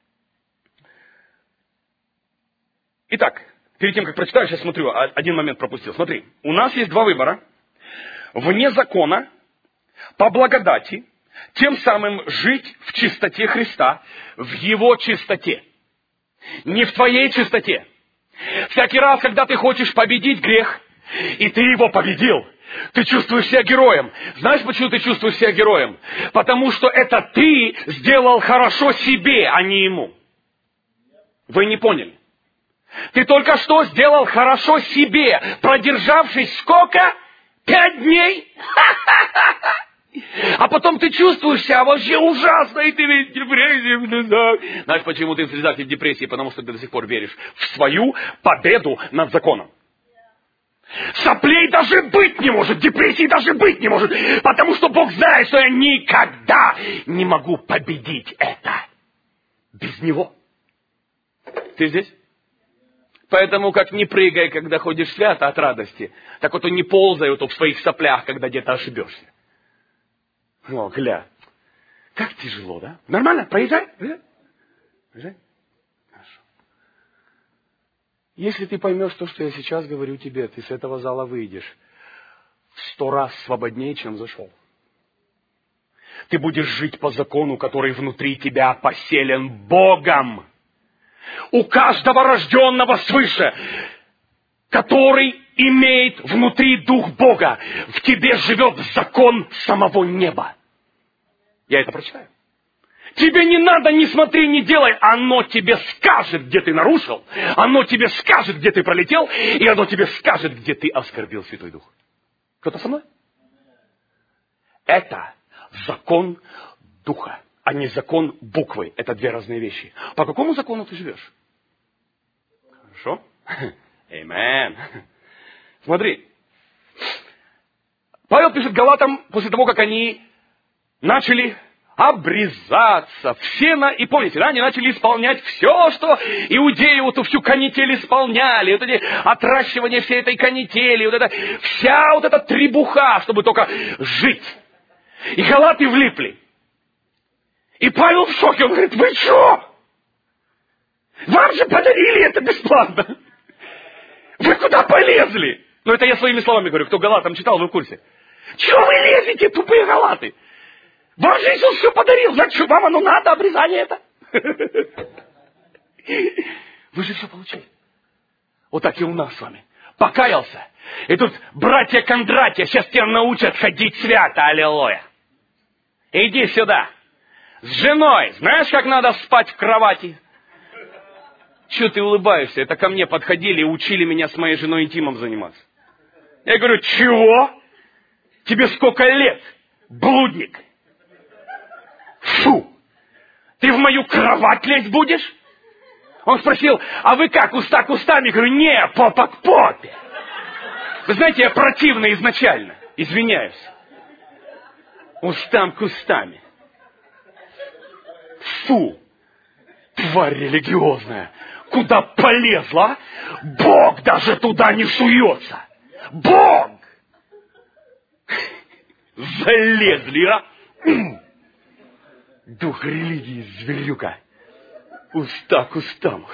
Итак, перед тем, как прочитаю, сейчас смотрю, один момент пропустил. Смотри, у нас есть два выбора. Вне закона, по благодати, тем самым жить в чистоте Христа, в Его чистоте. Не в твоей чистоте. Всякий раз, когда ты хочешь победить грех, и ты его победил, ты чувствуешь себя героем. Знаешь, почему ты чувствуешь себя героем? Потому что это ты сделал хорошо себе, а не ему. Вы не поняли. Ты только что сделал хорошо себе, продержавшись сколько? Пять дней? А потом ты чувствуешь себя вообще ужасно, и ты весь в депрессии, в слезах. Знаешь, почему ты в слезах и в депрессии? Потому что ты до сих пор веришь в свою победу над законом. Соплей даже быть не может, депрессии даже быть не может, потому что Бог знает, что я никогда не могу победить это без Него. Ты здесь? Поэтому как не прыгай, когда ходишь свято от радости, так вот и не ползай вот в своих соплях, когда где-то ошибешься. О, гля. Как тяжело, да? Нормально? Проезжай? Проезжай? Хорошо. Если ты поймешь то, что я сейчас говорю тебе, ты с этого зала выйдешь в сто раз свободнее, чем зашел. Ты будешь жить по закону, который внутри тебя поселен Богом. У каждого рожденного свыше, который имеет внутри Дух Бога, в тебе живет закон самого неба. Я это прочитаю. Тебе не надо, не смотри, не делай. Оно тебе скажет, где ты нарушил. Оно тебе скажет, где ты пролетел. И оно тебе скажет, где ты оскорбил Святой Дух. Кто-то со мной? Это закон Духа, а не закон буквы. Это две разные вещи. По какому закону ты живешь? Хорошо? Амен. Смотри. Павел пишет Галатам после того, как они начали обрезаться в сено. И помните, да, они начали исполнять все, что иудеи вот эту всю канитель исполняли. Вот эти отращивания всей этой канители. Вот это, вся вот эта требуха, чтобы только жить. И галаты влипли. И Павел в шоке. Он говорит, вы что? Вам же подарили это бесплатно. Вы куда полезли? Ну, это я своими словами говорю. Кто Галатам читал, вы в курсе. Чего вы лезете, тупые галаты? Вам же Иисус все подарил. Значит, вам оно надо, обрезание это? Вы же все получили. Вот так и у нас с вами. Покаялся. И тут братья Кондратья сейчас тебя научат ходить свято. Аллилуйя. Иди сюда. С женой. Знаешь, как надо спать в кровати? Чего ты улыбаешься? Это ко мне подходили и учили меня с моей женой интимом заниматься. Я говорю, чего? Тебе сколько лет, блудник? Фу! Ты в мою кровать лезть будешь? Он спросил, а вы как, уста к устам? Я говорю, не, попа к попе. Вы знаете, я противный изначально. Извиняюсь. Устам к устами. Фу! Тварь религиозная. Куда полезла, Бог даже туда не суется. Бог! Залезли, а? Дух религии, зверюка. Уста к устам.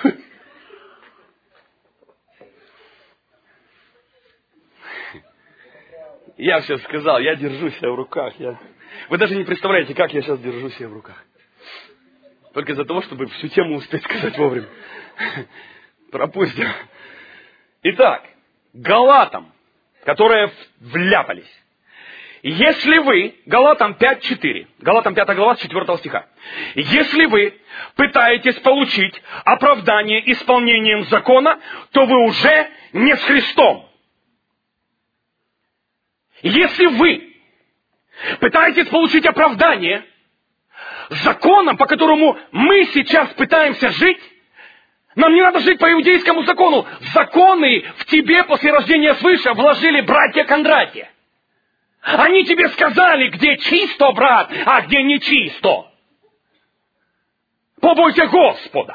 Я все сказал, я держу себя в руках. Я... Вы даже не представляете, как я сейчас держу себя в руках. Только из-за того, чтобы всю тему успеть сказать вовремя. Пропустим. Итак, галатам, которые вляпались. Если вы, Галатам пять четыре, Галатам пятая глава с четвёртого стиха, если вы пытаетесь получить оправдание исполнением закона, то вы уже не с Христом. Если вы пытаетесь получить оправдание законом, по которому мы сейчас пытаемся жить, нам не надо жить по иудейскому закону. Законы в тебе после рождения свыше вложили братья Кондратия. Они тебе сказали, где чисто, брат, а где нечисто. Побойся Господа.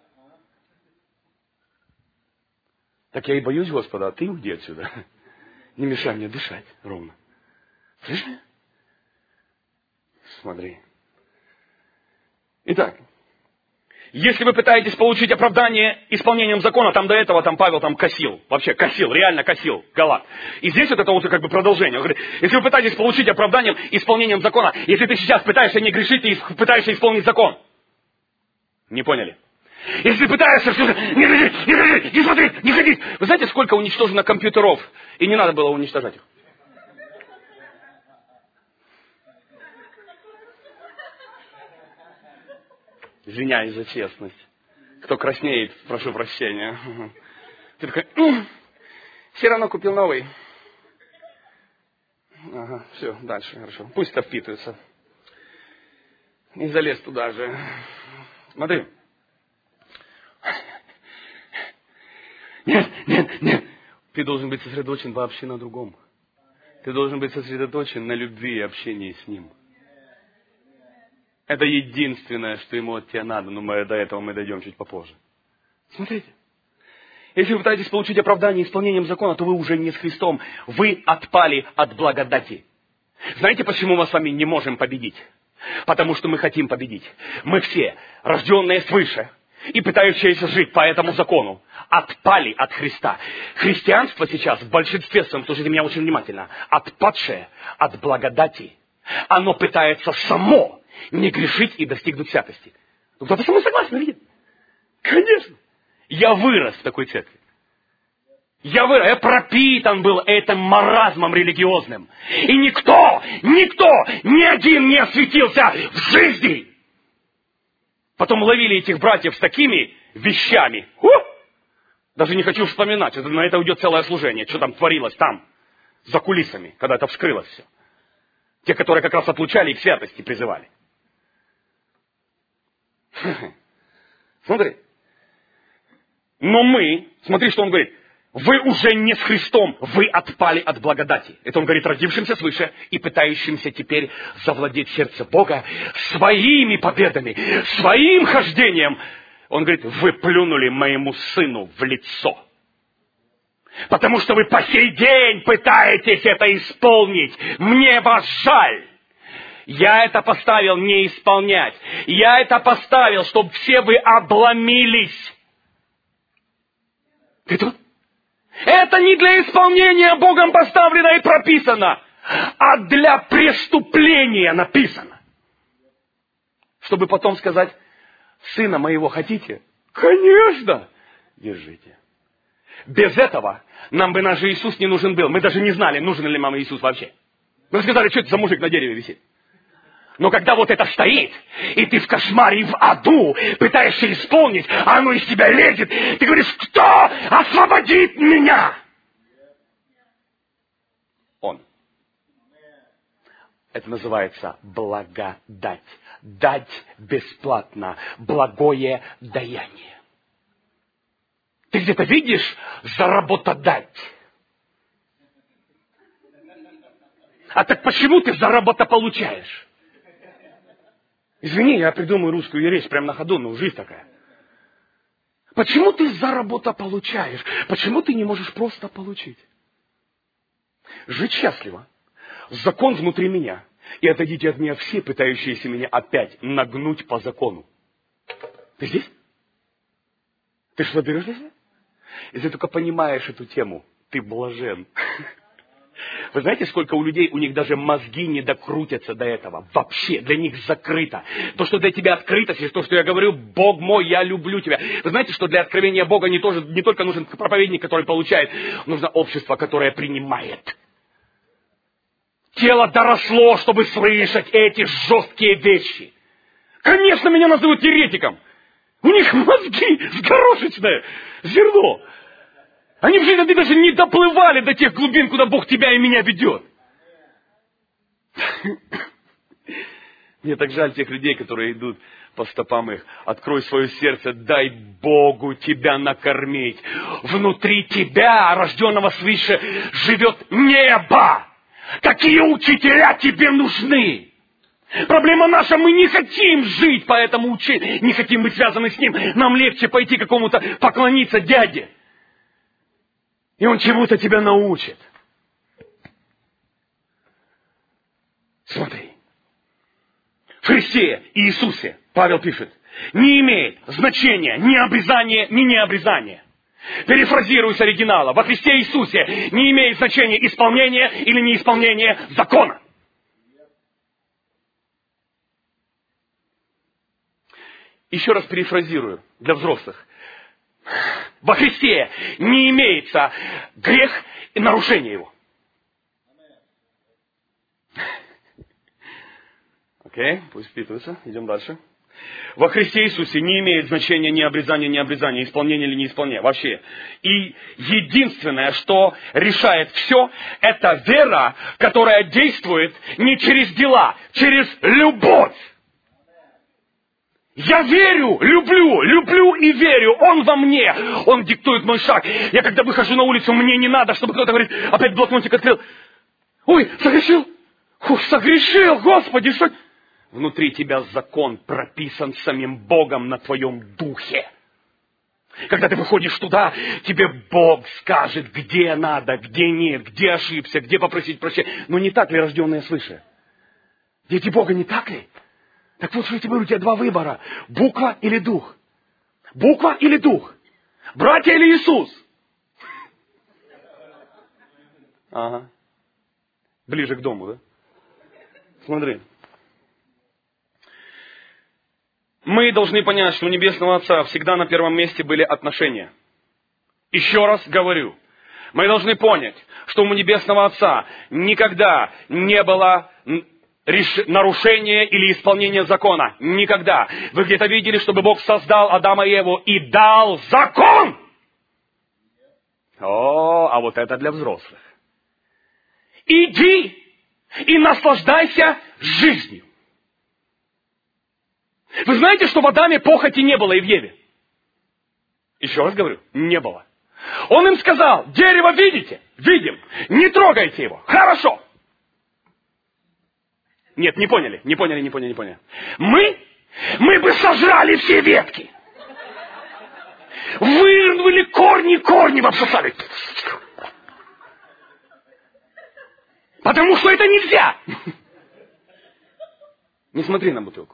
Так я и боюсь Господа, а ты уйди отсюда. Не мешай мне дышать ровно. Слышишь меня? Смотри. Итак, если вы пытаетесь получить оправдание исполнением закона, там до этого там Павел там косил, вообще косил, реально косил, Галат. И здесь вот это вот как бы продолжение. Он говорит, если вы пытаетесь получить оправданием исполнением закона, если ты сейчас пытаешься не грешить, ты пытаешься исполнить закон. Не поняли? Если ты пытаешься все, не греши, не греши, не смотри, не ходи. Вы знаете, сколько уничтожено компьютеров, и не надо было уничтожать их? Извиняюсь за честность. Кто краснеет, прошу прощения. Ты такой, ну, все равно купил новый. Ага, все, дальше, хорошо. Пусть это впитывается. И залез туда же. Смотри. Нет, нет, нет. Ты должен быть сосредоточен вообще на другом. Ты должен быть сосредоточен на любви и общении с Ним. Это единственное, что ему от тебя надо, но мы, до этого мы дойдем чуть попозже. Смотрите. Если вы пытаетесь получить оправдание исполнением закона, то вы уже не с Христом. Вы отпали от благодати. Знаете, почему мы с вами не можем победить? Потому что мы хотим победить. Мы все, рожденные свыше и пытающиеся жить по этому закону, отпали от Христа. Христианство сейчас в большинстве своем, слушайте меня очень внимательно, отпадшее от благодати. Оно пытается само не грешить и достигнуть святости. Ну, кто-то со мной согласен, видите? Конечно. Я вырос в такой церкви. Я вырос, я пропитан был этим маразмом религиозным. И никто, никто, ни один не осветился в жизни. Потом ловили этих братьев с такими вещами. Фу! Даже не хочу вспоминать, это, на это уйдет целое служение, что там творилось там, за кулисами, когда это вскрылось все. Те, которые как раз отлучали и к святости призывали. Смотри. Но мы, смотри, что он говорит. Вы уже не с Христом, вы отпали от благодати. Это он говорит родившимся свыше и пытающимся теперь завладеть сердце Бога своими победами, своим хождением. Он говорит, вы плюнули моему сыну в лицо. Потому что вы по сей день пытаетесь это исполнить. Мне вас жаль. Я это поставил не исполнять. Я это поставил, чтобы все вы обломились. Ты тут? Это не для исполнения Богом поставлено и прописано, а для преступления написано. Чтобы потом сказать, сына моего хотите? Конечно, держите. Без этого нам бы наш Иисус не нужен был. Мы даже не знали, нужен ли нам Иисус вообще. Мы сказали, что это за мужик на дереве висит. Но когда вот это стоит, и ты в кошмаре и в аду пытаешься исполнить, а оно из тебя лезет, ты говоришь, кто освободит меня? Он. Это называется благодать. Дать бесплатно. Благое даяние. Ты где-то видишь заработодать? А так почему ты заработополучаешь? Извини, я придумаю русскую речь прямо на ходу, но жизнь такая. Почему ты заработополучаешь? Почему ты не можешь просто получить? Жить счастливо. Закон внутри меня. И отойдите от меня все, пытающиеся меня опять нагнуть по закону. Ты здесь? Ты что, берешь здесь? Если только понимаешь эту тему, ты блажен. Вы знаете, сколько у людей, у них даже мозги не докрутятся до этого. Вообще, для них закрыто. То, что для тебя открыто, то, что я говорю, Бог мой, я люблю тебя. Вы знаете, что для откровения Бога не, тоже, не только нужен проповедник, который получает, нужно общество, которое принимает. тело доросло, чтобы слышать эти жесткие вещи. Конечно, меня назовут еретиком. У них мозги с горошечное зерно. Они в жизни даже не доплывали до тех глубин, куда Бог тебя и меня ведет. Мне так жаль тех людей, которые идут по стопам их. Открой свое сердце, дай Богу тебя накормить. Внутри тебя, рожденного свыше, живет небо. Какие учителя тебе нужны? Проблема наша, мы не хотим жить по этому учению, не хотим быть связаны с ним. Нам легче пойти какому-то поклониться дяде. И он чему-то тебя научит. Смотри. В Христе и Иисусе, Павел пишет, не имеет значения ни обрезание, ни необрезание. Перефразирую с оригинала. Во Христе Иисусе не имеет значения исполнение или неисполнение закона. Еще раз перефразирую для взрослых. Во Христе не имеется грех и нарушение его. Окей, пусть впитывается. Идем дальше. Во Христе Иисусе не имеет значения ни обрезание, ни обрезание, исполнение или неисполнение. Вообще. И единственное, что решает все, это вера, которая действует не через дела, через любовь. Я верю, люблю, люблю и верю. Он во мне. Он диктует мой шаг. Я когда выхожу на улицу, мне не надо, чтобы кто-то говорит, опять блокнотик открыл. Ой, согрешил. Ух, согрешил, Господи, что... Внутри тебя закон прописан самим Богом на твоем духе. Когда ты выходишь туда, тебе Бог скажет, где надо, где нет, где ошибся, где попросить прощения. Но не так ли рожденные свыше? Дети Бога, не так ли? Так вот, что я тебе говорю, у тебя два выбора. Буква или дух? Буква или дух? Братья или Иисус? Ага. Ближе к дому, да? Смотри. Мы должны понять, что у Небесного Отца всегда на первом месте были отношения. Еще раз говорю. Мы должны понять, что у Небесного Отца никогда не было нарушения или исполнения закона. Никогда. Вы где-то видели, чтобы Бог создал Адама и Еву и дал закон? О, а вот это для взрослых. Иди и наслаждайся жизнью. Вы знаете, что в Адаме похоти не было и в Еве? Еще раз говорю, не было. Он им сказал, дерево видите? Видим. Не трогайте его. Хорошо. Нет, не поняли, не поняли, не поняли, не поняли. Мы, мы бы сожрали все ветки. Вырвали корни, корни обсосали. Потому что это нельзя. Не смотри на бутылку.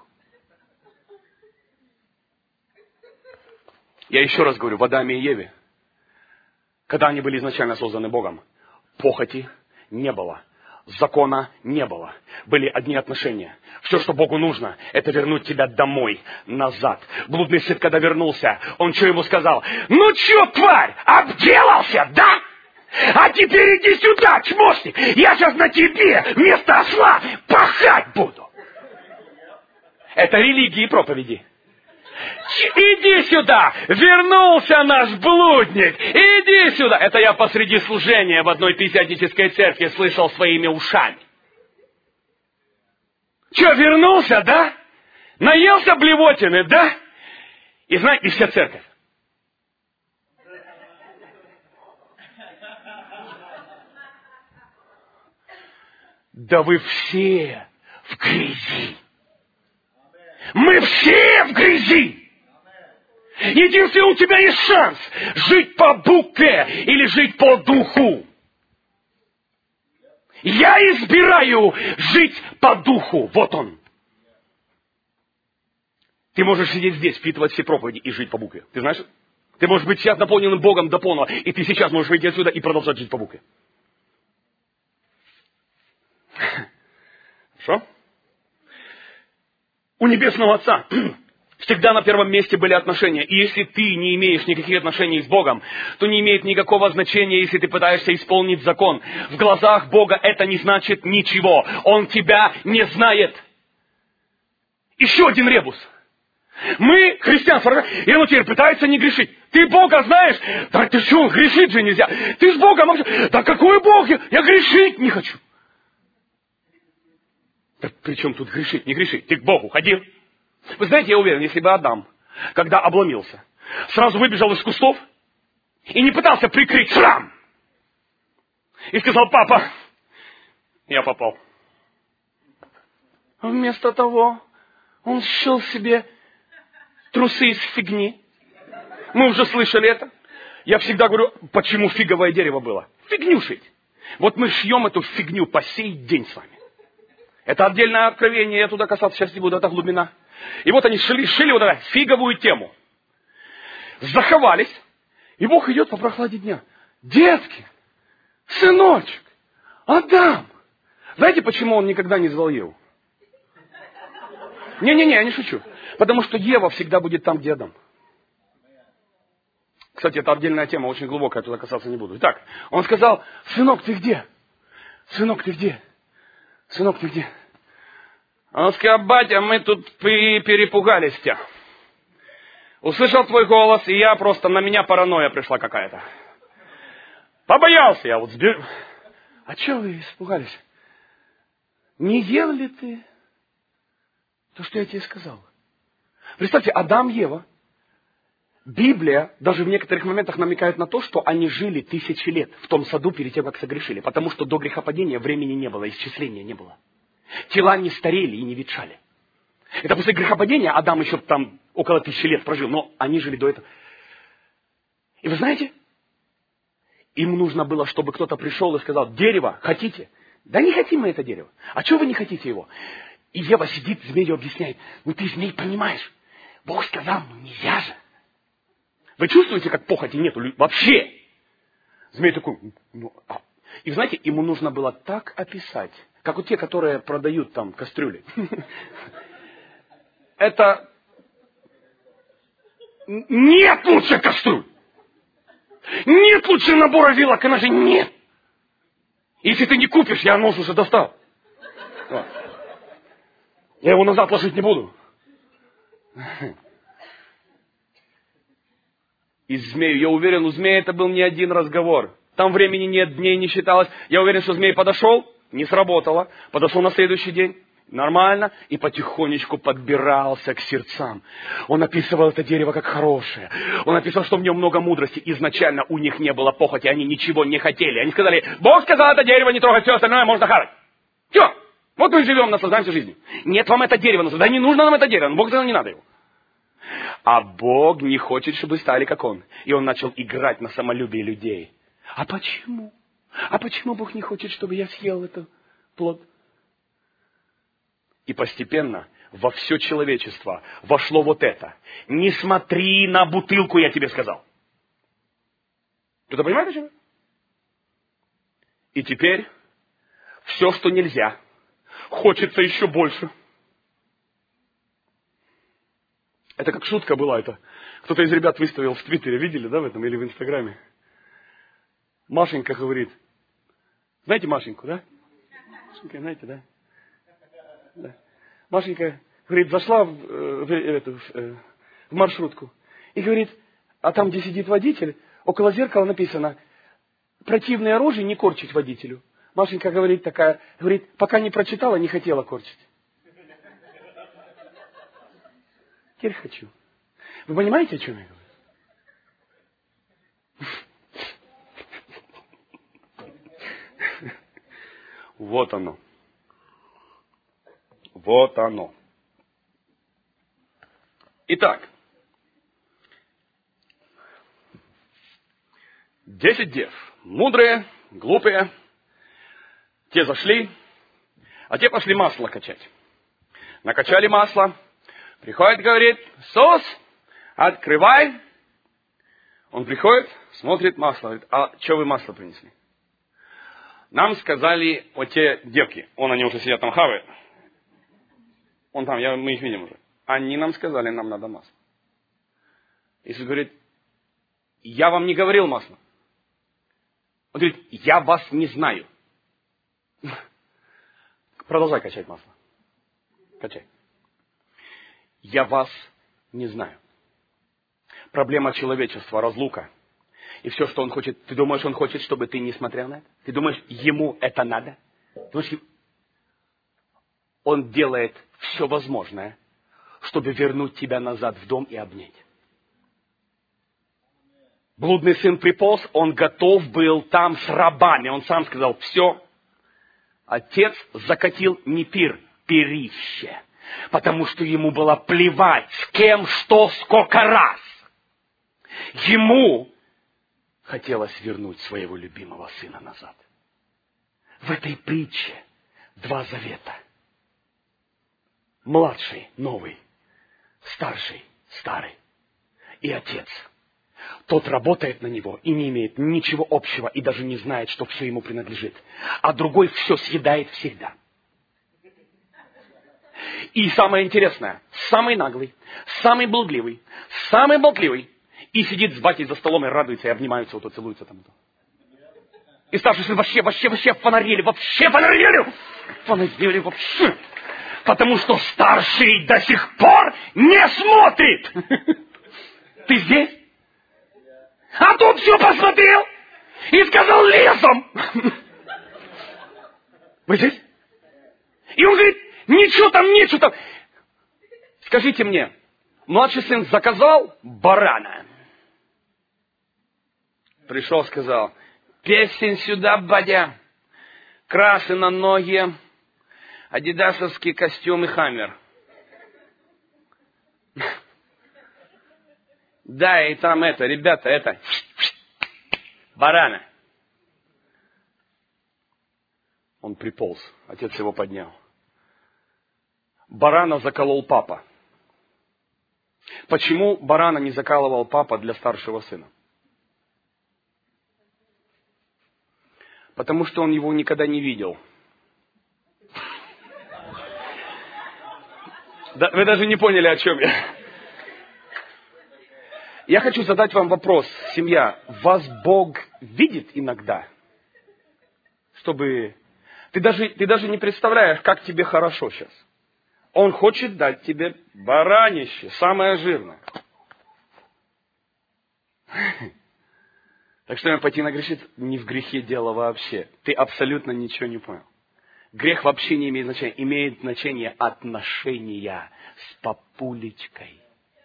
Я еще раз говорю, в Адаме и Еве, когда они были изначально созданы Богом, похоти не было, закона не было, были одни отношения. Все, что Богу нужно, это вернуть тебя домой, назад. Блудный сын, когда вернулся, он что ему сказал? Ну что, тварь, обделался, да? А теперь иди сюда, чмошник, я сейчас на тебе вместо осла пахать буду. Это религии и проповеди. Иди сюда! Вернулся наш блудник! Иди сюда! Это я посреди служения в одной пятидесятнической церкви слышал своими ушами. Че, вернулся, да? Наелся блевотины, да? И знаете, и вся церковь. Да вы все в грязи. Мы все в грязи. Единственное, у тебя есть шанс жить по букве или жить по духу. Я избираю жить по духу. Вот он. Ты можешь сидеть здесь, впитывать все проповеди и жить по букве. Ты знаешь? Ты можешь быть сейчас наполненным Богом до полного, и ты сейчас можешь выйти отсюда и продолжать жить по букве. Хорошо? У Небесного Отца Всегда на первом месте были отношения. И если ты не имеешь никаких отношений с Богом, то не имеет никакого значения, если ты пытаешься исполнить закон. В глазах Бога это не значит ничего. Он тебя не знает. Еще один ребус. Мы, христианство, и оно теперь пытается не грешить. Ты Бога знаешь? Да ты что, грешить же нельзя. Ты с Богом. Да какой Бог? Я, я грешить не хочу. Да при чем тут грешить? Не грешить. Ты к Богу ходил. Вы знаете, я уверен, если бы Адам, когда обломился, сразу выбежал из кустов и не пытался прикрыть шрам, и сказал: папа, я попал. А вместо того он сшил себе трусы из фигни. Мы уже слышали это. Я всегда говорю, почему фиговое дерево было? Фигню шить. Вот мы шьем эту фигню по сей день с вами. Это отдельное откровение, я туда касаться сейчас не буду, это глубина. И вот они шили, шили вот эту фиговую тему. Заховались. И Бог идет по прохладе дня. Детки, сыночек, Адам. Знаете, почему он никогда не звал Еву? Не-не-не, я не шучу. Потому что Ева всегда будет там, где Адам. Кстати, это отдельная тема, очень глубокая, я туда касаться не буду. Итак, он сказал: сынок, ты где? Сынок, ты где? Сынок, ты где? Он сказал: батя, мы тут перепугались тебя. Услышал твой голос, и я просто, на меня паранойя пришла какая-то. Побоялся я вот сбер... А чего вы испугались? Не ел ли ты то, что я тебе сказал? Представьте, Адам, Ева. Библия даже в некоторых моментах намекает на то, что они жили тысячи лет в том саду перед тем, как согрешили. Потому что до грехопадения времени не было, исчисления не было. Тела не старели и не ветшали. Это после грехопадения Адам еще там около тысячи лет прожил, но они жили до этого. И вы знаете, им нужно было, чтобы кто-то пришел и сказал: дерево хотите? Да не хотим мы это дерево. А чего вы не хотите его? И Ева сидит, змею объясняет: ну ты, змей, понимаешь, Бог сказал, ну нельзя же. Вы чувствуете, как похоти нету вообще? Змей такой, ну, а. И знаете, ему нужно было так описать, как вот те, которые продают там кастрюли. Это нет лучше кастрюль. Нет лучше набора вилок и ножей. Нет. Если ты не купишь, я нож уже достал. Я его назад ложить не буду. И змею, я уверен, у змея это был не один разговор. Там времени нет, дней не считалось. Я уверен, что змей подошел, не сработало. Подошел на следующий день, нормально, и потихонечку подбирался к сердцам. Он описывал это дерево как хорошее. Он описал, что в нем много мудрости. Изначально у них не было похоти, они ничего не хотели. Они сказали: Бог сказал, это дерево не трогать, все остальное можно хавать. Все, вот мы живем, наслаждаемся жизнью. Нет, вам это дерево, да не нужно нам это дерево, Бог сказал, не надо его. А Бог не хочет, чтобы стали как Он. И Он начал играть на самолюбии людей. А почему? А почему Бог не хочет, чтобы я съел этот плод? И постепенно во все человечество вошло вот это. Не смотри на бутылку, я тебе сказал. Кто-то понимает, о чем? И теперь все, что нельзя, хочется еще больше. Это как шутка была. Это кто-то из ребят выставил в Твиттере, видели, да, в этом, или в Инстаграме. Машенька говорит. Знаете Машеньку, да? Машенька, знаете, да? Да. Машенька, говорит, зашла в, в, в, в, в маршрутку и говорит, а там, где сидит водитель, около зеркала написано: противное оружие не корчить водителю. Машенька говорит такая, говорит, пока не прочитала, не хотела корчить. Теперь хочу. Вы понимаете, о чем я говорю? Вот оно. Вот оно. Итак. Десять дев. Мудрые, глупые. Те зашли, а те пошли масло качать. Накачали масло. Приходит, говорит, Сос, открывай. Он приходит, смотрит масло. Говорит, а что вы масло принесли? Нам сказали вот те девки. Он, они уже сидят там хавают. Он там, я, мы их видим уже. Они нам сказали, нам надо масло. Иисус говорит, я вам не говорил масло. Он говорит, я вас не знаю. Продолжай качать масло. Качай. Я вас не знаю. Проблема человечества, разлука. И все, что он хочет, ты думаешь, он хочет, чтобы ты не смотрел на это? Ты думаешь, ему это надо? Ты думаешь, он делает все возможное, чтобы вернуть тебя назад в дом и обнять. Блудный сын приполз, он готов был там с рабами. Он сам сказал, все. Отец закатил не пир, пирище. Потому что ему было плевать, с кем, что, сколько раз. Ему хотелось вернуть своего любимого сына назад. В этой притче два завета. Младший, новый, старший, старый. И отец. Тот работает на него и не имеет ничего общего, и даже не знает, что все ему принадлежит. А другой все съедает всегда. И самое интересное, самый наглый, самый блудливый, самый болтливый, и сидит с батей за столом и радуется, и обнимаются, вот, целуются там. И старший сын вообще, вообще, вообще фонарили, вообще фонарили, фонарили вообще. Потому что старший до сих пор не смотрит. Ты здесь? А тут все посмотрел и сказал лесом. Вы здесь? И он говорит, ничего там, ничего там. Скажите мне, младший сын заказал барана. Пришел, сказал, песень сюда, бадя, красы на ноги, адидасовский костюм и хаммер. Да, и там это, ребята, это, барана. Он приполз, отец его поднял. Барана заколол папа. Почему барана не закалывал папа для старшего сына? Потому что он его никогда не видел. Да, вы даже не поняли, о чем я. Я хочу задать вам вопрос, семья. Вас Бог видит иногда? Чтобы... Ты даже, ты даже не представляешь, как тебе хорошо сейчас. Он хочет дать тебе баранище, самое жирное. Так что пойти нагрешить не в грехе дело вообще. Ты абсолютно ничего не понял. Грех вообще не имеет значения. Имеет значение отношения с папулечкой.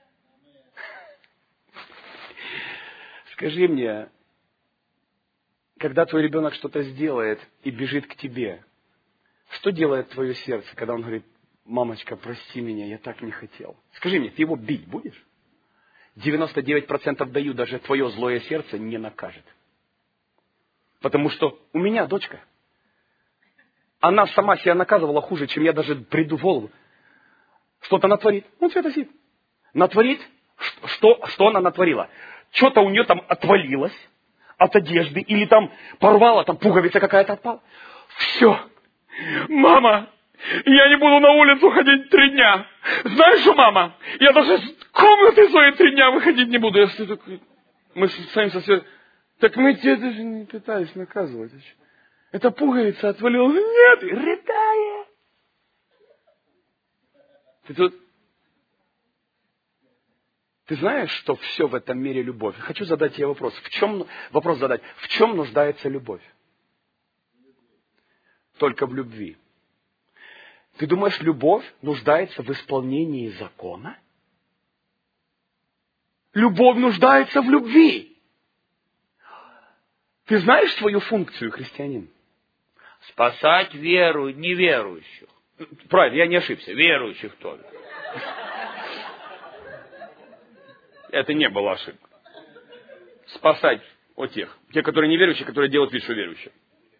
Скажи мне, когда твой ребенок что-то сделает и бежит к тебе, что делает твое сердце, когда он говорит, мамочка, прости меня, я так не хотел. Скажи мне, ты его бить будешь? девяносто девять процентов даю, даже твое злое сердце не накажет. Потому что у меня дочка. Она сама себя наказывала хуже, чем я даже приду в голову. Что-то натворит. Ну, все это сидит. Натворит? Что, что она натворила? Что-то у нее там отвалилось от одежды, или там порвала, там пуговица какая-то отпала. Все. Мама, я не буду на улицу ходить три дня. Знаешь что, мама? Я даже из комнаты своей три дня выходить не буду. Я такой... Мы сами со так мы тебя даже не пытались наказывать. Эта пуговица отвалилась. Нет, рыдая. Ты тут... Ты знаешь, что все в этом мире любовь? Хочу задать тебе вопрос. В чем, вопрос задать. В чем нуждается любовь? Только в любви. Ты думаешь, любовь нуждается в исполнении закона? Любовь нуждается в любви. Ты знаешь свою функцию, христианин? Спасать веру неверующих. Правильно, я не ошибся. Верующих тоже. Это не была ошибка. Спасать от тех. Те, которые неверующие, которые делают вид, что верующие.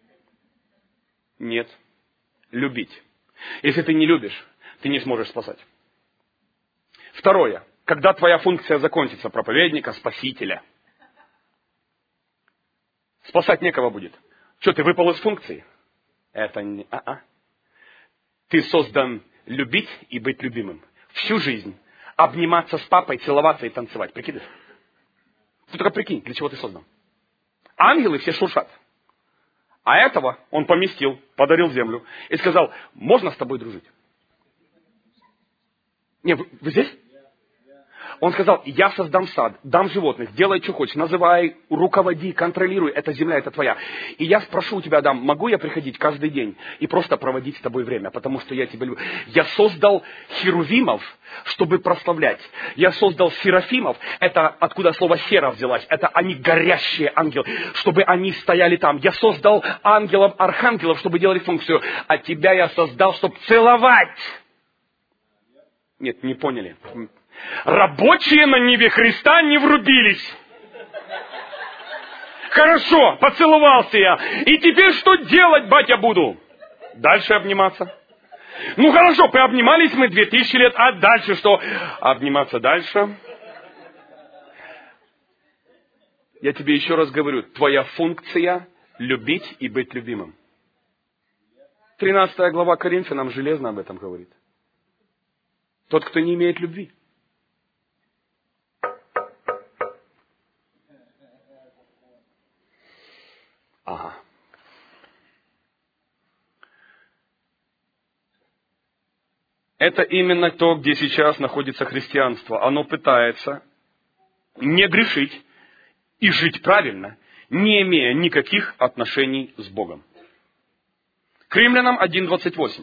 Нет. Любить. Если ты не любишь, ты не сможешь спасать. Второе. Когда твоя функция закончится, проповедника, спасителя. Спасать некого будет. Что, ты выпал из функции? Это не... А-а. Ты создан любить и быть любимым. всю жизнь обниматься с папой, целоваться и танцевать. Прикидывай. Ты только прикинь, для чего ты создан. Ангелы все шуршат. А этого он поместил, подарил землю и сказал, можно с тобой дружить? Не, вы, вы здесь? Он сказал, я создам сад, дам животных, делай, что хочешь, называй, руководи, контролируй, эта земля, это твоя. И я спрошу у тебя, Адам, могу я приходить каждый день и просто проводить с тобой время, потому что я тебя люблю. Я создал херувимов, чтобы прославлять. Я создал серафимов, это откуда слово сера взялась, это они горящие ангелы, чтобы они стояли там. Я создал ангелов, архангелов, чтобы делали функцию, а тебя я создал, чтобы целовать. Нет, не поняли. Рабочие на ниве Христа не врубились. Хорошо, поцеловался я. И теперь что делать, батя, буду? Дальше обниматься. Ну хорошо, пообнимались мы две тысячи лет, а дальше что? Обниматься дальше. Я тебе еще раз говорю, твоя функция любить и быть любимым. тринадцатая глава Коринфянам железно об этом говорит. Тот, кто не имеет любви. Ага. Это именно то, где сейчас находится христианство. Оно пытается не грешить и жить правильно, не имея никаких отношений с Богом. К Римлянам один двадцать восемь.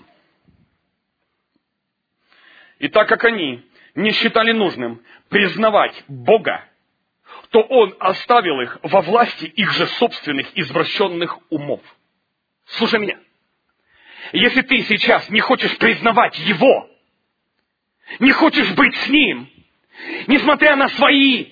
И так как они не считали нужным признавать Бога, то Он оставил их во власти их же собственных извращенных умов. Слушай меня. Если ты сейчас не хочешь признавать Его, не хочешь быть с Ним, несмотря на свои,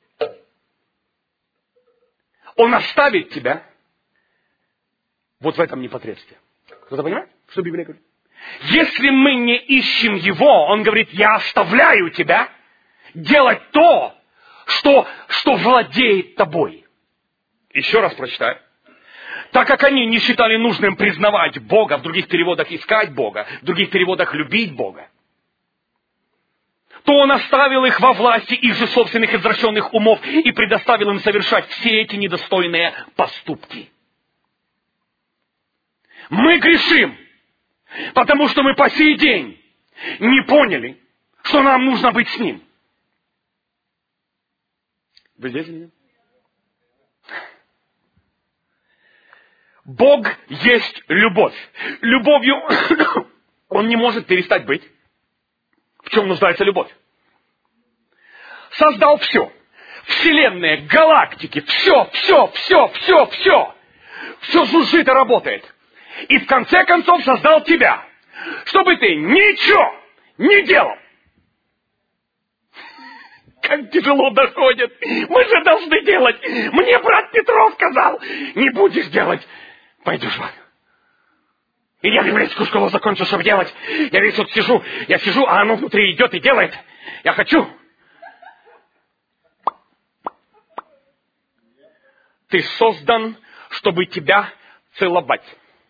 Он оставит тебя вот в этом непотребстве. Кто-то понимает, что Библия говорит? Если мы не ищем Его, Он говорит, я оставляю тебя делать то, что, что владеет тобой. Еще раз прочитаю. Так как они не считали нужным признавать Бога, в других переводах искать Бога, в других переводах любить Бога, то Он оставил их во власти их же собственных извращенных умов и предоставил им совершать все эти недостойные поступки. Мы грешим, потому что мы по сей день не поняли, что нам нужно быть с Ним. Вы здесь или нет? Бог есть любовь. Любовью Он не может перестать быть. В чем нуждается любовь? Создал все. Вселенная, галактики, все, все, все, все, все. Все жужжит и работает. И в конце концов создал тебя, чтобы ты ничего не делал. Как тяжело доходит. Мы же должны делать. Мне брат Петров сказал, не будешь делать, пойдешь в ад. И я библейскую школу закончил, чтобы делать. Я весь тут сижу, я сижу, а оно внутри идет и делает. Я хочу. Ты создан, чтобы тебя целовать.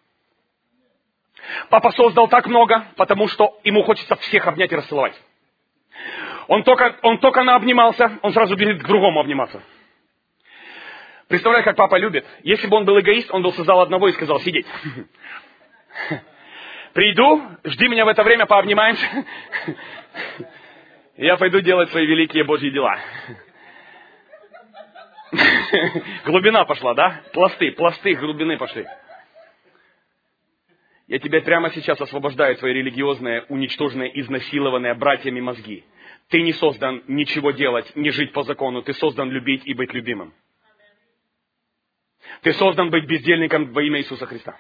Папа создал так много, потому что ему хочется всех обнять и расцеловать. Он только, он только наобнимался, он сразу бежит к другому обниматься. Представляю, как папа любит. Если бы он был эгоист, он бы создал одного и сказал, сидеть. Приду, жди меня в это время, пообнимаемся. Я пойду делать свои великие Божьи дела. Глубина пошла, да? Пласты, пласты глубины пошли. Я тебя прямо сейчас освобождаю, твои религиозные, уничтоженные, изнасилованные братьями мозги. Ты не создан ничего делать, не жить по закону. Ты создан любить и быть любимым. Ты создан быть бездельником во имя Иисуса Христа.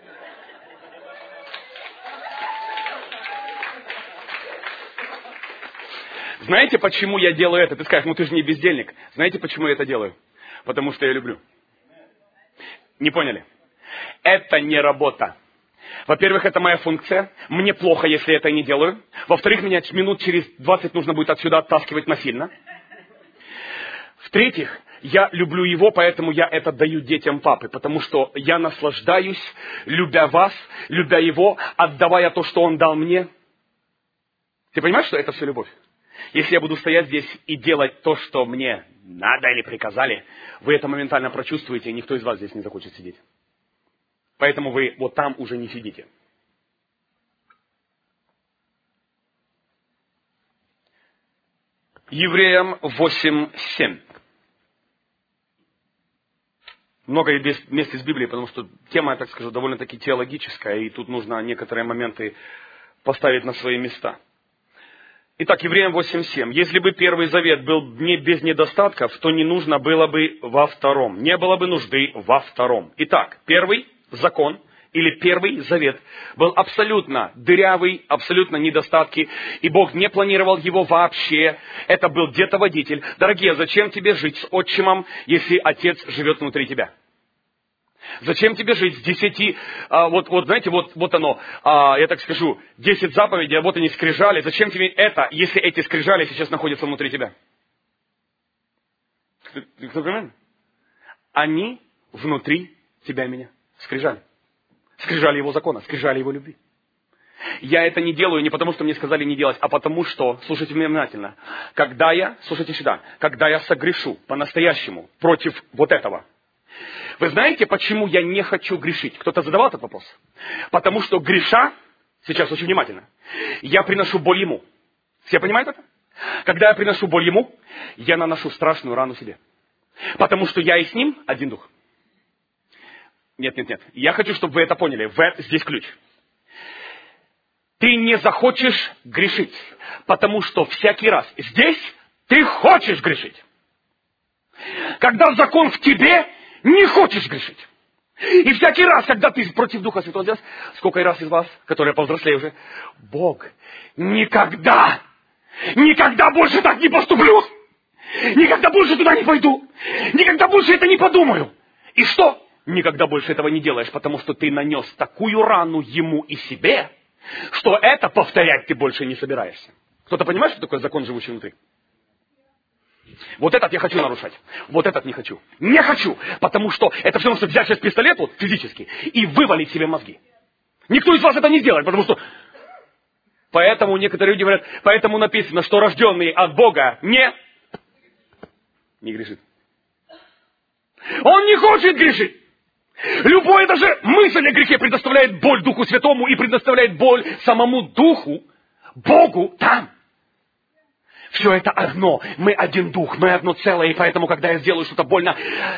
Знаете, почему я делаю это? Ты скажешь, ну ты же не бездельник. Знаете, почему я это делаю? Потому что я люблю. Не поняли? Это не работа. Во-первых, это моя функция. Мне плохо, если я это не делаю. Во-вторых, меня минут через двадцать нужно будет отсюда оттаскивать насильно. В-третьих, я люблю его, поэтому я это даю детям папы. Потому что я наслаждаюсь, любя вас, любя его, отдавая то, что он дал мне. Ты понимаешь, что это все любовь? Если я буду стоять здесь и делать то, что мне надо или приказали, вы это моментально прочувствуете, и никто из вас здесь не захочет сидеть. Поэтому вы вот там уже не сидите. Евреям восемь семь. Много мест из Библии, потому что тема, я так скажу, довольно-таки теологическая, и тут нужно некоторые моменты поставить на свои места. Итак, Евреям восемь семь. Если бы Первый Завет был не без недостатков, то не нужно было бы во втором. Не было бы нужды во втором. Итак, Первый Закон или Первый Завет был абсолютно дырявый, абсолютно недостатки, и Бог не планировал его вообще. Это был детоводитель. Дорогие, зачем тебе жить с отчимом, если отец живет внутри тебя? Зачем тебе жить с десяти, а, вот, вот знаете, вот, вот оно, а, я так скажу, десять заповедей, а вот они скрижали. Зачем тебе это, если эти скрижали сейчас находятся внутри тебя? Кто понимает? Они внутри тебя и меня. Скрижали. Скрижали его закона, скрижали его любви. Я это не делаю не потому, что мне сказали не делать, а потому что, слушайте меня внимательно, когда я, слушайте сюда, когда я согрешу по-настоящему против вот этого, вы знаете, почему я не хочу грешить? Кто-то задавал этот вопрос? Потому что греша, сейчас очень внимательно, я приношу боль ему. Все понимают это? Когда я приношу боль ему, я наношу страшную рану себе. Потому что я и с ним один дух. Нет, нет, нет. Я хочу, чтобы вы это поняли. В, здесь ключ. Ты не захочешь грешить, потому что всякий раз здесь ты хочешь грешить. Когда закон в тебе, не хочешь грешить. И всякий раз, когда ты против Духа Святого делаешь, сколько раз из вас, которые повзрослее уже, Бог, никогда, никогда больше так не поступлю. Никогда больше туда не пойду. Никогда больше это не подумаю. И что? Никогда больше этого не делаешь, потому что ты нанес такую рану ему и себе, что это повторять ты больше не собираешься. Кто-то понимает, что такое закон, живущий внутри? Вот этот я хочу нарушать, вот этот не хочу. Не хочу, потому что это все равно, что взять сейчас пистолет вот, физически и вывалить себе мозги. Никто из вас это не сделает, потому что... Поэтому некоторые люди говорят, поэтому написано, что рожденный от Бога не... не грешит. Он не хочет грешить. Любая даже мысль о грехе предоставляет боль Духу Святому и предоставляет боль самому Духу, Богу там. Все это одно. Мы один дух, мы одно целое, и поэтому, когда я сделаю что-то больно...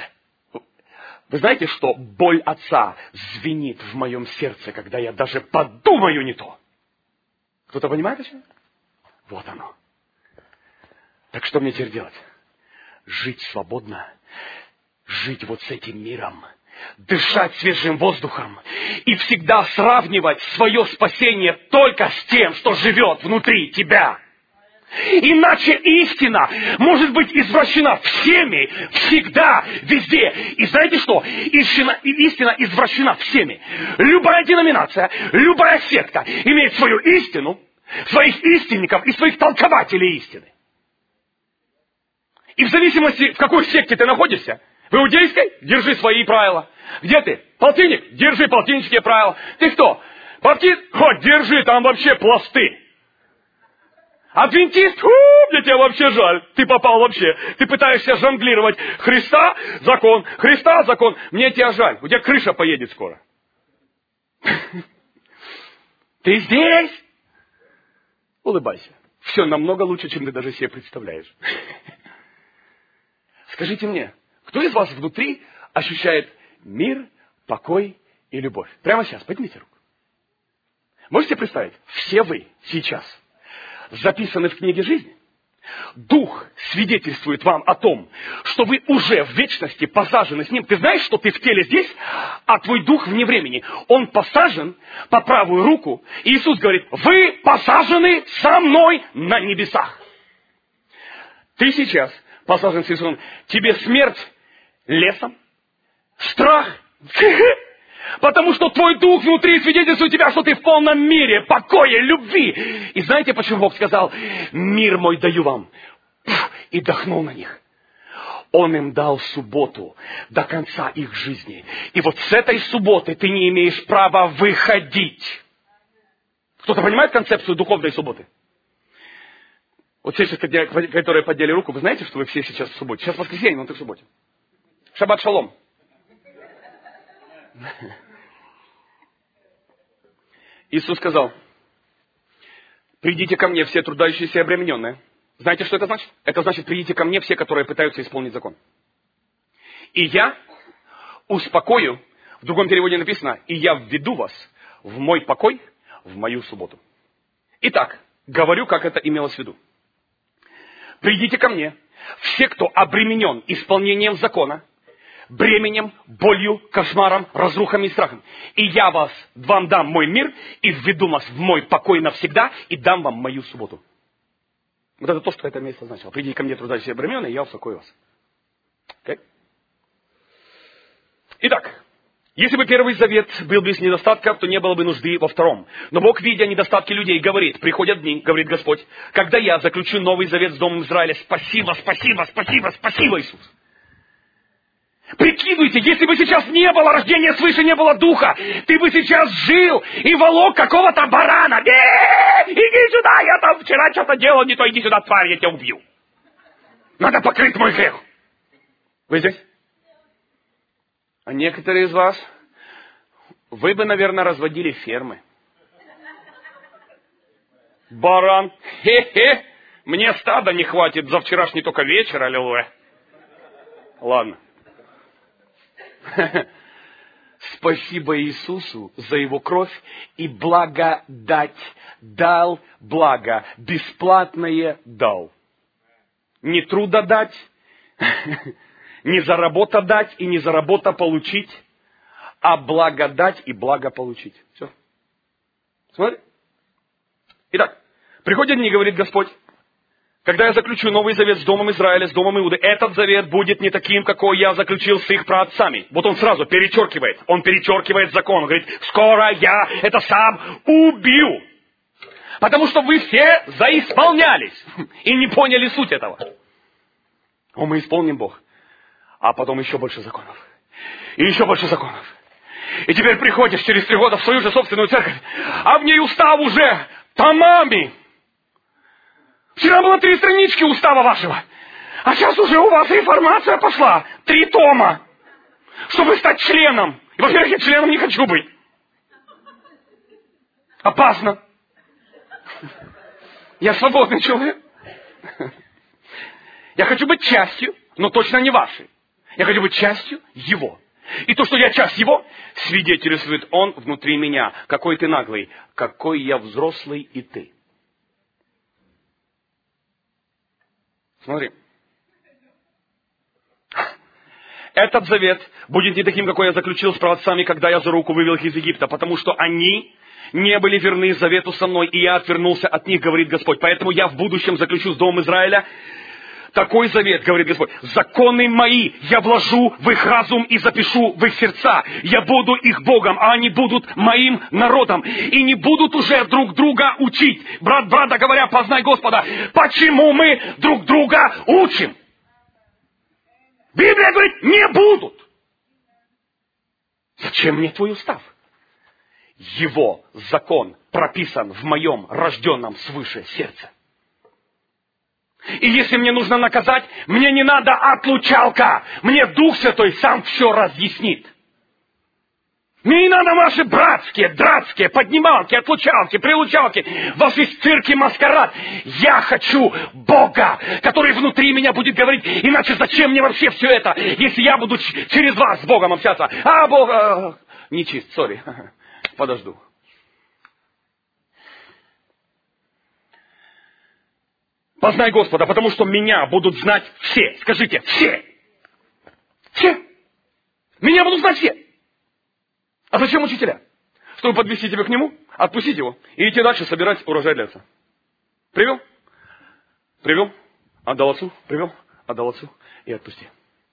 Вы знаете, что боль Отца звенит в моем сердце, когда я даже подумаю не то. Кто-то понимает это? Вот оно. Так что мне теперь делать? Жить свободно, жить вот с этим миром, дышать свежим воздухом и всегда сравнивать свое спасение только с тем, что живет внутри тебя. Иначе истина может быть извращена всеми, всегда, везде. И знаете что? Истина, истина извращена всеми. Любая деноминация, любая секта имеет свою истину, своих истинников и своих толкователей истины. И в зависимости, в какой секте ты находишься, в иудейской, держи свои правила. Где ты? Полтинник? Держи полтиннические правила. Ты кто? Баптист? Хоть держи, там вообще пласты. Адвентист? Фу, мне тебя вообще жаль. Ты попал вообще. Ты пытаешься жонглировать. Христа – закон. Христа – закон. Мне тебя жаль. У тебя крыша поедет скоро. Ты здесь? Улыбайся. Все намного лучше, чем ты даже себе представляешь. Скажите мне, кто из вас внутри ощущает мир, покой и любовь? Прямо сейчас, поднимите руку. Можете представить? Все вы сейчас записаны в книге жизни. Дух свидетельствует вам о том, что вы уже в вечности посажены с Ним. Ты знаешь, что ты в теле здесь, а твой дух вне времени. Он посажен по правую руку. И Иисус говорит, вы посажены со мной на небесах. Ты сейчас посажен с Иисусом. Тебе смерть лесом, страх, потому что твой дух внутри свидетельствует тебя, что ты в полном мире, покое, любви. И знаете, почему Бог сказал, мир мой даю вам, и дохнул на них. Он им дал субботу до конца их жизни. И вот с этой субботы ты не имеешь права выходить. Кто-то понимает концепцию духовной субботы? Вот все, которые подняли руку, вы знаете, что вы все сейчас в субботе? Сейчас воскресенье, но ты в субботе. Шаббат шалом. Иисус сказал: придите ко мне все труждающиеся и обремененные. Знаете, что это значит? Это значит, придите ко мне все, которые пытаются исполнить закон. И я успокою, в другом переводе написано, и я введу вас в мой покой, в мою субботу. Итак, говорю, как это имелось в виду. Придите ко мне все, кто обременен исполнением закона, бременем, болью, кошмаром, разрухами и страхом. И я вас, вам дам мой мир, и введу вас в мой покой навсегда, и дам вам мою субботу. Вот это то, что это место значило. Придите ко мне, трудящиеся и обремененные, и я успокою вас. Okay? Итак, если бы Первый Завет был без недостатков, то не было бы нужды во втором. Но Бог, видя недостатки людей, говорит: приходят дни, говорит Господь, когда я заключу Новый Завет с Домом Израиля. Спасибо, спасибо, спасибо, спасибо, Иисус. Прикидывайте, если бы сейчас не было рождения свыше, не было духа, ты бы сейчас жил и волок какого-то барана. Э-э-э, иди сюда, я там вчера что-то делал, не то иди сюда, тварь, я тебя убью. Надо покрыть мой грех. Вы здесь? А некоторые из вас, вы бы, наверное, разводили фермы. Баран, хе-хе, мне стада не хватит за вчерашний только вечер, аллилуйя. Ладно. Спасибо Иисусу за Его кровь и благодать. Дал благо, бесплатное дал. Не труда дать, не за работа дать и не за работа получить, а благодать и благо получить. Все. Смотри. Итак, приходят дни, говорит Господь, когда я заключу Новый Завет с Домом Израиля, с Домом Иуды, этот завет будет не таким, какой я заключил с их праотцами. Вот он сразу перечеркивает. Он перечеркивает закон. Он говорит: скоро я это сам убью. Потому что вы все заисполнялись и не поняли суть этого. О, мы исполним, Бог. А потом еще больше законов. И еще больше законов. И теперь приходишь через три года в свою же собственную церковь, а в ней устав уже томами. Вчера было три странички устава вашего, а сейчас уже у вас реформация пошла. Три тома. Чтобы стать членом. И, во-первых, я членом не хочу быть. Опасно. Я свободный человек. Я хочу быть частью, но точно не вашей. Я хочу быть частью Его. И то, что я часть Его, свидетельствует Он внутри меня. Какой ты наглый, какой я взрослый и ты. Смотри. Этот завет будет не таким, какой я заключил с праотцами, когда я за руку вывел их из Египта, потому что они не были верны завету со мной, и я отвернулся от них, говорит Господь. Поэтому я в будущем заключу с Домом Израиля такой завет, говорит Господь: законы мои я вложу в их разум и запишу в их сердца. Я буду их Богом, а они будут моим народом. И не будут уже друг друга учить. Брат брата говоря, познай Господа. Почему мы друг друга учим? Библия говорит, не будут. Зачем мне твой устав? Его закон прописан в моем рожденном свыше сердце. И если мне нужно наказать, мне не надо отлучалка. Мне Дух Святой сам все разъяснит. Мне не надо ваши братские, дратские, поднималки, отлучалки, прилучалки, ваши цирки, маскарад. Я хочу Бога, который внутри меня будет говорить: иначе зачем мне вообще все это, если я буду через вас с Богом общаться? А Бог... А, не чист, сори. Подожду. Познай Господа, потому что меня будут знать все. Скажите, все. Все. Меня будут знать все. А зачем учителя? Чтобы подвести тебя к нему, отпустить его и идти дальше собирать урожай для отца. Привел? Привел? Отдал отцу? Привел? Отдал отцу и отпусти.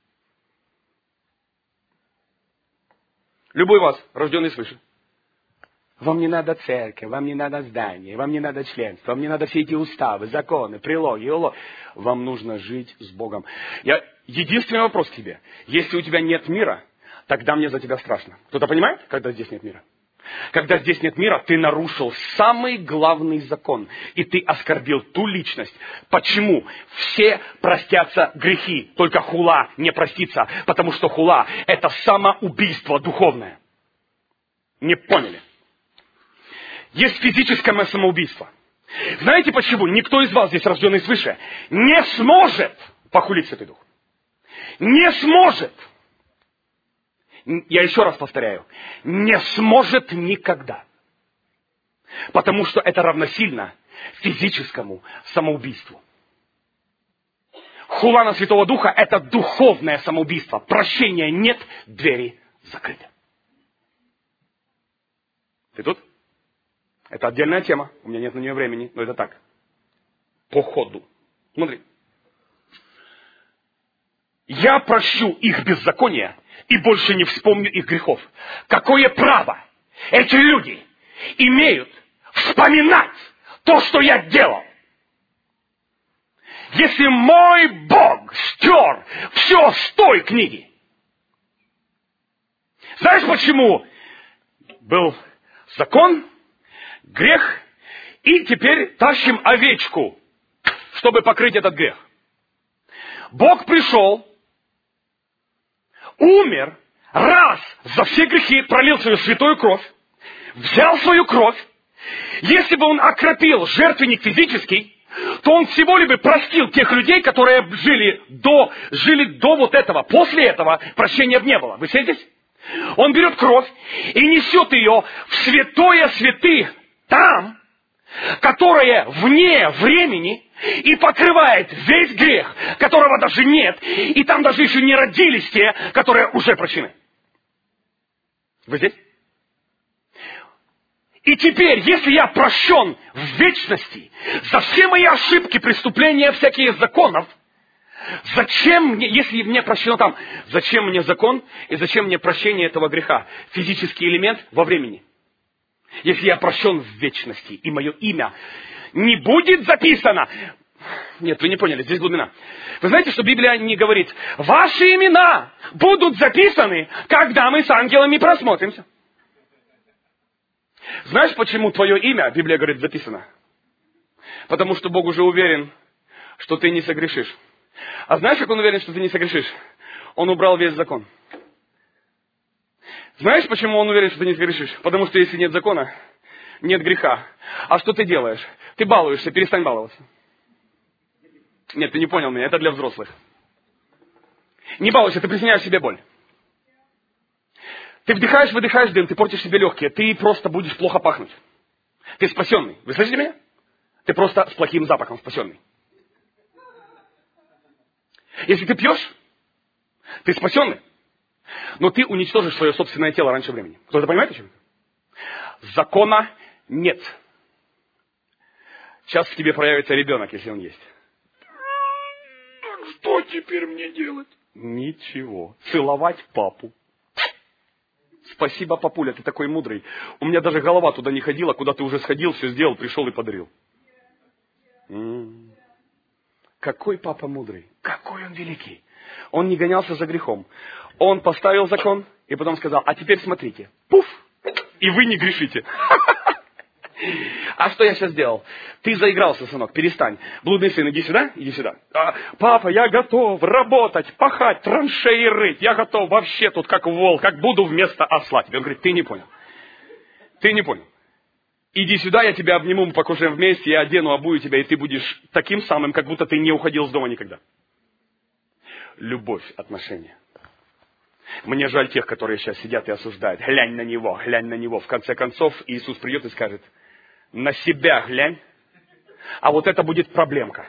Любой вас, рожденный свыше. Вам не надо церковь, вам не надо здание, вам не надо членство, вам не надо все эти уставы, законы, прилоги, улоги. Вам нужно жить с Богом. Я... Единственный вопрос к тебе. Если у тебя нет мира, тогда мне за тебя страшно. Кто-то понимает, когда здесь нет мира? Когда здесь нет мира, ты нарушил самый главный закон. И ты оскорбил ту личность. Почему? Все простятся грехи, только хула не простится. Потому что хула – это самоубийство духовное. Не поняли? Есть физическое самоубийство. Знаете почему? Никто из вас здесь, рожденный свыше, не сможет похулить Святой Дух. Не сможет. Я еще раз повторяю. Не сможет никогда. Потому что это равносильно физическому самоубийству. Хула на Святого Духа – это духовное самоубийство. Прощения нет, двери закрыты. Ты тут? Это отдельная тема. У меня нет на нее времени, но это так. По ходу. Смотри. Я прощу их беззаконие и больше не вспомню их грехов. Какое право эти люди имеют вспоминать то, что я делал? Если мой Бог стер все с той книги. Знаешь, почему был закон, грех, и теперь тащим овечку, чтобы покрыть этот грех? Бог пришел, умер, раз за все грехи пролил свою святую кровь, взял свою кровь. Если бы он окропил жертвенник физический, то он всего лишь бы простил тех людей, которые жили до, жили до вот этого. После этого прощения не было. Вы сидите? Он берет кровь и несет ее в святое святых там, которое вне времени, и покрывает весь грех, которого даже нет, и там даже еще не родились те, которые уже прощены. Вы здесь? И теперь, если я прощен в вечности за все мои ошибки, преступления, всякие законов, зачем мне, если мне прощено там, зачем мне закон и зачем мне прощение этого греха? Физический элемент во времени. Если я прощен в вечности, и мое имя не будет записано. Нет, вы не поняли, здесь глубина. Вы знаете, что Библия не говорит, ваши имена будут записаны, когда мы с ангелами просмотримся. Знаешь, почему твое имя, Библия говорит, записано? Потому что Бог уже уверен, что ты не согрешишь. А знаешь, как Он уверен, что ты не согрешишь? Он убрал весь закон. Знаешь, почему Он уверен, что ты не согрешишь? Потому что если нет закона, нет греха. А что ты делаешь? Ты балуешься, перестань баловаться. Нет, ты не понял меня, это для взрослых. Не балуйся, ты причиняешь себе боль. Ты вдыхаешь, выдыхаешь дым, ты портишь себе легкие, ты просто будешь плохо пахнуть. Ты спасенный. Вы слышите меня? Ты просто с плохим запахом спасенный. Если ты пьешь, ты спасенный, но ты уничтожишь свое собственное тело раньше времени. Кто-то понимает, о чем? Закона нет. Сейчас в тебе проявится ребенок, если он есть. Что теперь мне делать? Ничего. Целовать папу. Спасибо, папуля, ты такой мудрый. У меня даже голова туда не ходила, куда ты уже сходил, все сделал, пришел и подарил. М-м-м. Какой папа мудрый, какой он великий. Он не гонялся за грехом. Он поставил закон и потом сказал, а теперь смотрите, пуф, и вы не грешите. А что я сейчас сделал? Ты заигрался, сынок, перестань. Блудный сын, иди сюда, иди сюда. А, папа, я готов работать, пахать, траншеи рыть. Я готов вообще тут как вол, как буду вместо осла. Он говорит, ты не понял. Ты не понял. Иди сюда, я тебя обниму, мы покушаем вместе, я одену, обую тебя, и ты будешь таким самым, как будто ты не уходил с дома никогда. Любовь, отношения. Мне жаль тех, которые сейчас сидят и осуждают. Глянь на него, глянь на него. В конце концов, Иисус придет и скажет, на себя глянь, а вот это будет проблемка.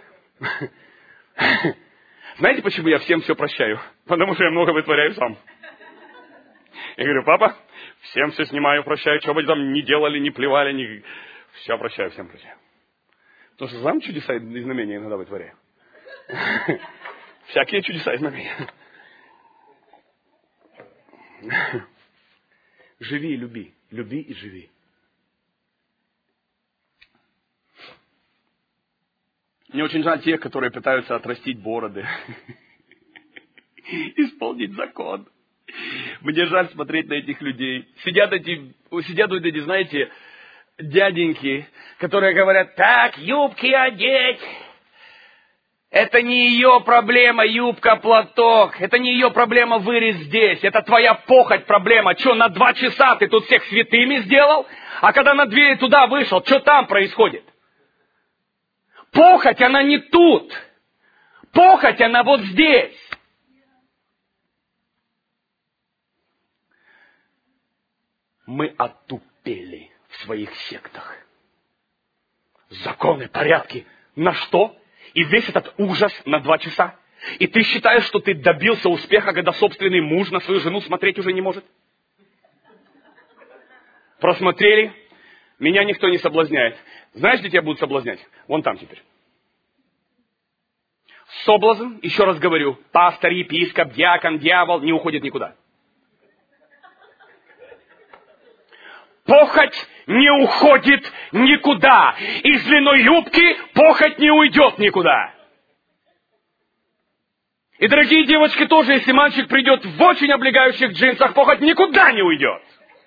Знаете, почему я всем все прощаю? Потому что я много вытворяю сам. Я говорю, папа, всем все снимаю, прощаю, что бы там не делали, не плевали, не... все прощаю, всем прощаю. Потому что сам чудеса и знамения иногда вытворяю. Всякие чудеса и знамения. Живи и люби, люби и живи. Мне очень жаль тех, которые пытаются отрастить бороды, исполнить закон. Мне жаль смотреть на этих людей. Сидят эти, сидят вот эти, знаете, дяденьки, которые говорят, так, юбки одеть. Это не ее проблема, юбка, платок. Это не ее проблема, вырез здесь. Это твоя похоть проблема. Что, на два часа ты тут всех святыми сделал? А когда на двери туда вышел, что там происходит? Похоть, она не тут. Похоть, она вот здесь. Мы отупели в своих сектах. Законы, порядки. На что? И весь этот ужас на два часа. И ты считаешь, что ты добился успеха, когда собственный муж на свою жену смотреть уже не может? Просмотрели. Меня никто не соблазняет. Знаешь, где тебя будут соблазнять? Вон там теперь. Соблазн, еще раз говорю, пастор, епископ, диакон, дьявол не уходит никуда. Похоть не уходит никуда. Из длиной юбки похоть не уйдет никуда. И, дорогие девочки, тоже, если мальчик придет в очень облегающих джинсах, похоть никуда не уйдет.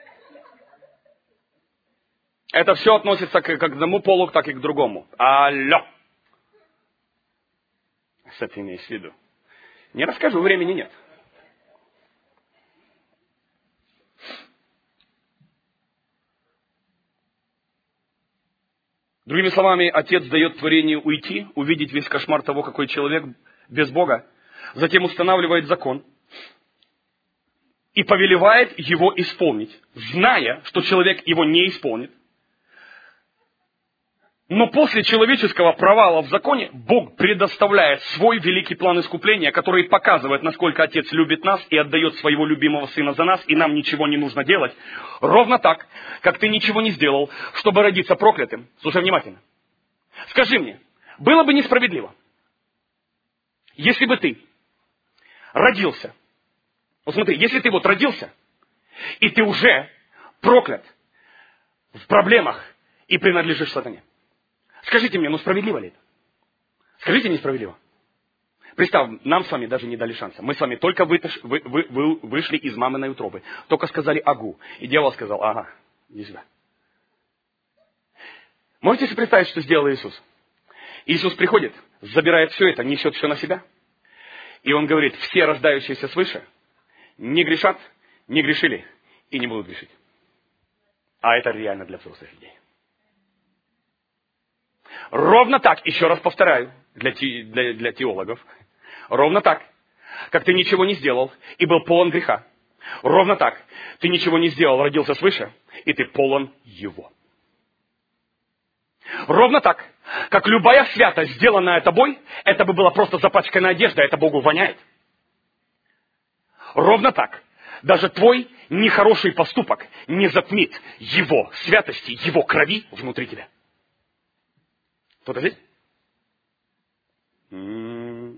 Это все относится как к одному полу, так и к другому. Алло. Что ты имеешь в виду? Не расскажу, времени нет. Другими словами, Отец дает творению уйти, увидеть весь кошмар того, какой человек без Бога, затем устанавливает закон и повелевает его исполнить, зная, что человек его не исполнит. Но после человеческого провала в законе Бог предоставляет свой великий план искупления, который показывает, насколько Отец любит нас и отдает своего любимого Сына за нас, и нам ничего не нужно делать. Ровно так, как ты ничего не сделал, чтобы родиться проклятым. Слушай внимательно. Скажи мне, было бы несправедливо, если бы ты родился, вот смотри, если ты вот родился, и ты уже проклят в проблемах и принадлежишь сатане. Скажите мне, ну справедливо ли это? Скажите, несправедливо. Представь, нам с вами даже не дали шанса. Мы с вами только выташ, вы, вы, вы, вышли из маминой утробы. Только сказали агу. И дьявол сказал, ага, иди сюда. Можете себе представить, что сделал Иисус? Иисус приходит, забирает все это, несет все на себя. И Он говорит, все рождающиеся свыше не грешат, не грешили и не будут грешить. А это реально для взрослых людей. Ровно так, еще раз повторяю, для, те, для, для теологов, ровно так, как ты ничего не сделал и был полон греха, ровно так, ты ничего не сделал, родился свыше, и ты полон его. Ровно так, как любая святость, сделанная тобой, это бы была просто запачканная одежда, это Богу воняет. Ровно так, даже твой нехороший поступок не затмит его святости, его крови внутри тебя. Кто-то здесь? Мне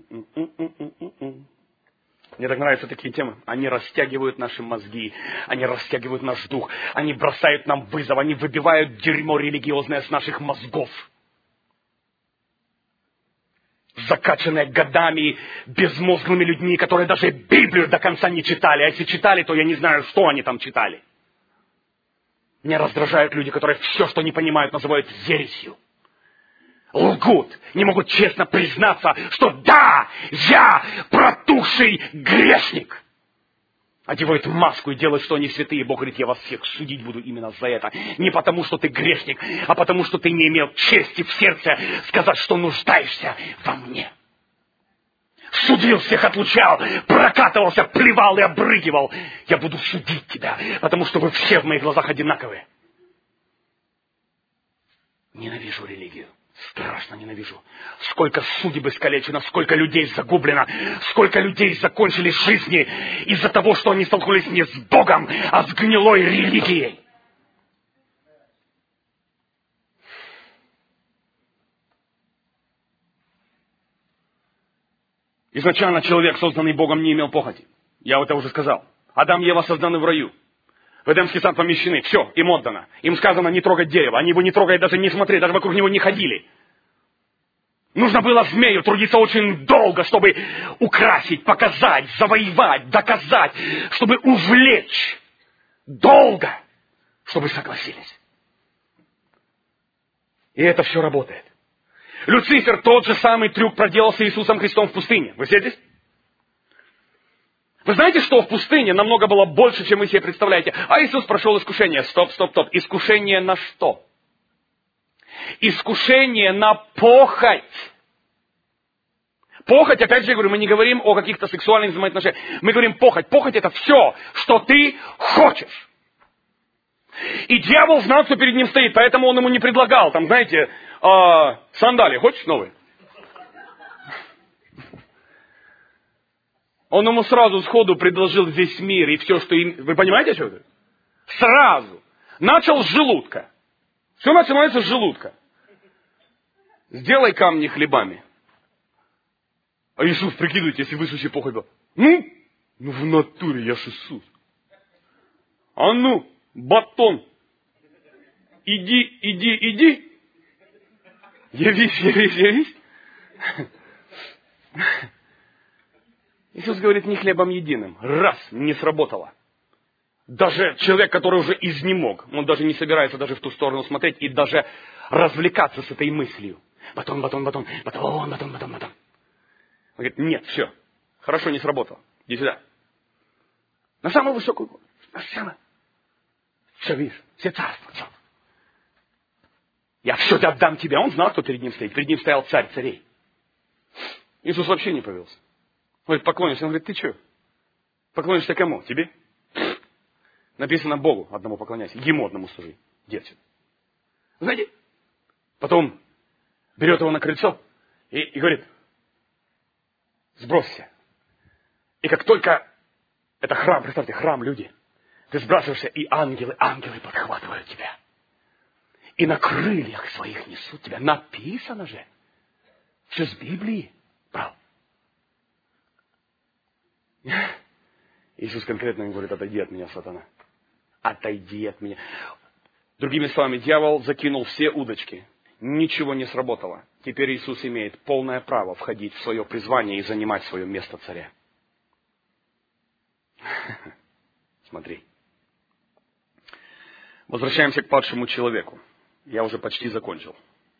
так нравятся такие темы. Они растягивают наши мозги, они растягивают наш дух, они бросают нам вызов, они выбивают дерьмо религиозное с наших мозгов. Закачанные годами безмозглыми людьми, которые даже Библию до конца не читали. А если читали, то я не знаю, что они там читали. Меня раздражают люди, которые все, что не понимают, называют ересью. Лгут, не могут честно признаться, что да, я протухший грешник. Одевают маску и делают, что они святые. Бог говорит, я вас всех судить буду именно за это. Не потому, что ты грешник, а потому, что ты не имел чести в сердце сказать, что нуждаешься во мне. Судил всех, отлучал, прокатывался, плевал и обрыгивал. Я буду судить тебя, потому что вы все в моих глазах одинаковые. Ненавижу религию. Страшно ненавижу. Сколько судеб искалечено, сколько людей загублено, сколько людей закончили жизни из-за того, что они столкнулись не с Богом, а с гнилой религией. Изначально человек, созданный Богом, не имел похоти. Я это уже сказал. Адам и Ева созданы в раю. В Эдемский сад помещены. Все, им отдано. Им сказано не трогать дерево. Они его не трогают, даже не смотрели, даже вокруг него не ходили. Нужно было змею трудиться очень долго, чтобы украсить, показать, завоевать, доказать, чтобы увлечь. Долго, чтобы согласились. И это все работает. Люцифер тот же самый трюк проделал с Иисусом Христом в пустыне. Вы все здесь? Вы знаете, что в пустыне намного было больше, чем вы себе представляете? А Иисус прошел искушение. Стоп, стоп, стоп. Искушение на что? Искушение на похоть. Похоть, опять же, я говорю, мы не говорим о каких-то сексуальных взаимоотношениях. Мы говорим похоть. Похоть это все, что ты хочешь. И дьявол знал, кто перед ним стоит, поэтому он ему не предлагал. Там, знаете, э, сандалии. Хочешь новые? Он ему сразу сходу предложил весь мир и все, что им... Вы понимаете, что это? Сразу. Начал с желудка. Все начинается с желудка. Сделай камни хлебами. А Иисус, прикидывайте, если высущий похоть был. Ну, ну в натуре я ж Иисус. А ну, батон. Иди, иди, иди. Явись, явись, явись. Иисус говорит, не хлебом единым. Раз, не сработало. Даже человек, который уже изнемог, он даже не собирается даже в ту сторону смотреть и даже развлекаться с этой мыслью. Батон, батон, батон, батон, батон, батон, батон. Он говорит, нет, все, хорошо, не сработало. Иди сюда. На самую высокую гору. На самую. Все, видишь, все царства, все. Я все отдам тебе. Он знал, кто перед ним стоит. Перед ним стоял царь царей. Иисус вообще не повелся. Он говорит, поклонишься. Он говорит, ты что? Поклонишься кому? Тебе? Написано Богу одному поклоняйся. Ему одному служи. Детям. Знаете? Потом берет его на крыльцо и, и говорит, сбросься. И как только это храм, представьте, храм, люди, ты сбрасываешься, и ангелы, ангелы подхватывают тебя. И на крыльях своих несут тебя. Написано же. Все с Библии. Брал. Иисус конкретно им говорит, отойди от меня, сатана. Отойди от меня. Другими словами, дьявол закинул все удочки. Ничего не сработало. Теперь Иисус имеет полное право входить в свое призвание и занимать свое место царя. Смотри. Возвращаемся к падшему человеку. Я уже почти закончил.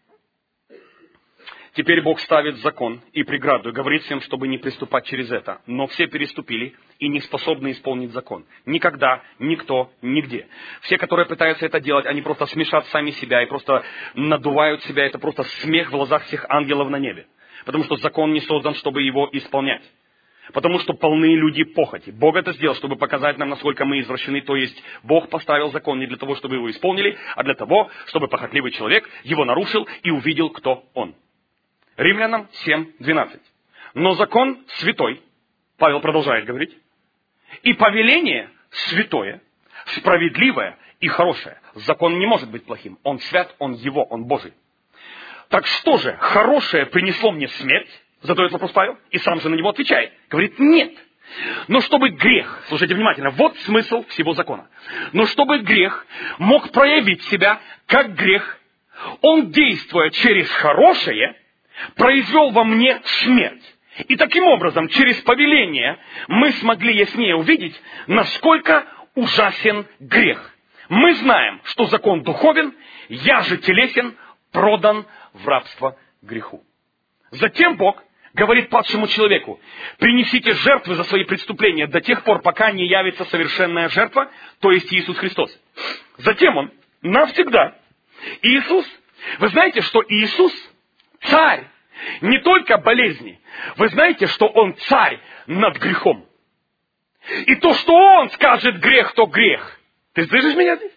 Теперь Бог ставит закон и преграду, и говорит всем, чтобы не приступать через это. Но все переступили и не способны исполнить закон. Никогда, никто, нигде. Все, которые пытаются это делать, они просто смешат сами себя и просто надувают себя. Это просто смех в глазах всех ангелов на небе. Потому что закон не создан, чтобы его исполнять. Потому что полны люди похоти. Бог это сделал, чтобы показать нам, насколько мы извращены. То есть Бог поставил закон не для того, чтобы его исполнили, а для того, чтобы похотливый человек его нарушил и увидел, кто он. Римлянам семь двенадцать. Но закон святой, Павел продолжает говорить, и повеление святое, справедливое и хорошее. Закон не может быть плохим. Он свят, он его, он Божий. Так что же, хорошее принесло мне смерть? Задает вопрос Павел, и сам же на него отвечает. Говорит, нет. Но чтобы грех, слушайте внимательно, вот смысл всего закона. Но чтобы грех мог проявить себя как грех, он, действуя через хорошее, произвел во мне смерть. И таким образом, через повеление, мы смогли яснее увидеть, насколько ужасен грех. Мы знаем, что закон духовен, я же телесен, продан в рабство греху. Затем Бог говорит падшему человеку, принесите жертвы за свои преступления до тех пор, пока не явится совершенная жертва, то есть Иисус Христос. Затем Он навсегда, Иисус, вы знаете, что Иисус царь не только болезни, вы знаете, что Он царь над грехом. И то, что Он скажет грех, то грех. Ты слышишь меня здесь?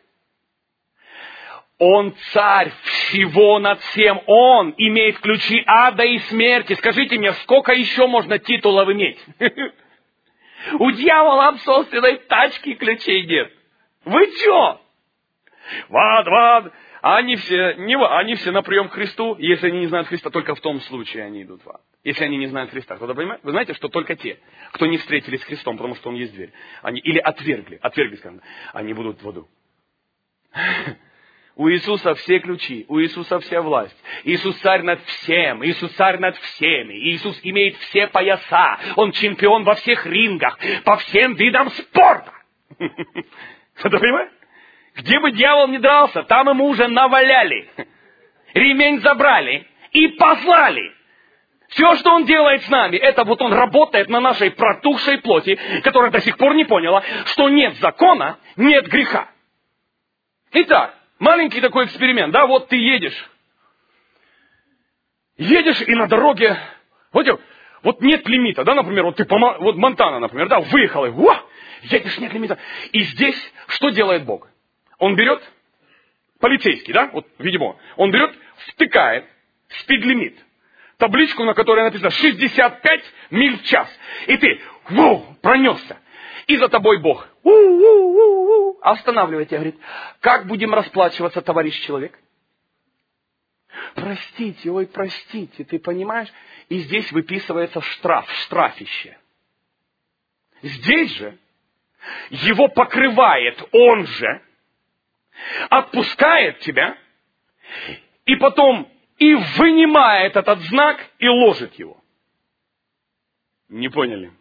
Он царь всего над всем. Он имеет ключи ада и смерти. Скажите мне, сколько еще можно титулов иметь? У дьявола в собственной тачке ключей нет. Вы что? Вад, вад. Они все, не, они все на прием к Христу. Если они не знают Христа, только в том случае они идут в ад. Если они не знают Христа. Кто-то понимает? Вы знаете, что только те, кто не встретились с Христом, потому что Он есть дверь. Они или отвергли, отвергли, скажем, они будут в аду. У Иисуса все ключи, у Иисуса вся власть. Иисус царь над всем, Иисус царь над всеми. Иисус имеет все пояса. Он чемпион во всех рингах, по всем видам спорта. Кто-то понимает? Где бы дьявол ни дрался, там ему уже наваляли. Ремень забрали и послали. Все, что он делает с нами, это вот он работает на нашей протухшей плоти, которая до сих пор не поняла, что нет закона, нет греха. Итак, маленький такой эксперимент, да, вот ты едешь. Едешь и на дороге, вот, вот нет лимита, да, например, вот ты, по, вот Монтана, например, да, выехал, и уа, едешь, нет лимита. И здесь что делает Бог? Он берет, полицейский, да, вот, видимо, он берет, втыкает спид-лимит. Табличку, на которой написано шестьдесят пять миль в час. И ты, воу, пронесся. И за тобой Бог. У-у-у-у. Останавливает тебя, говорит, как будем расплачиваться, товарищ человек? Простите, ой, простите, ты понимаешь? И здесь выписывается штраф, штрафище. Здесь же его покрывает он же, отпускает тебя, и потом и вынимает этот знак и ложит его. Не поняли?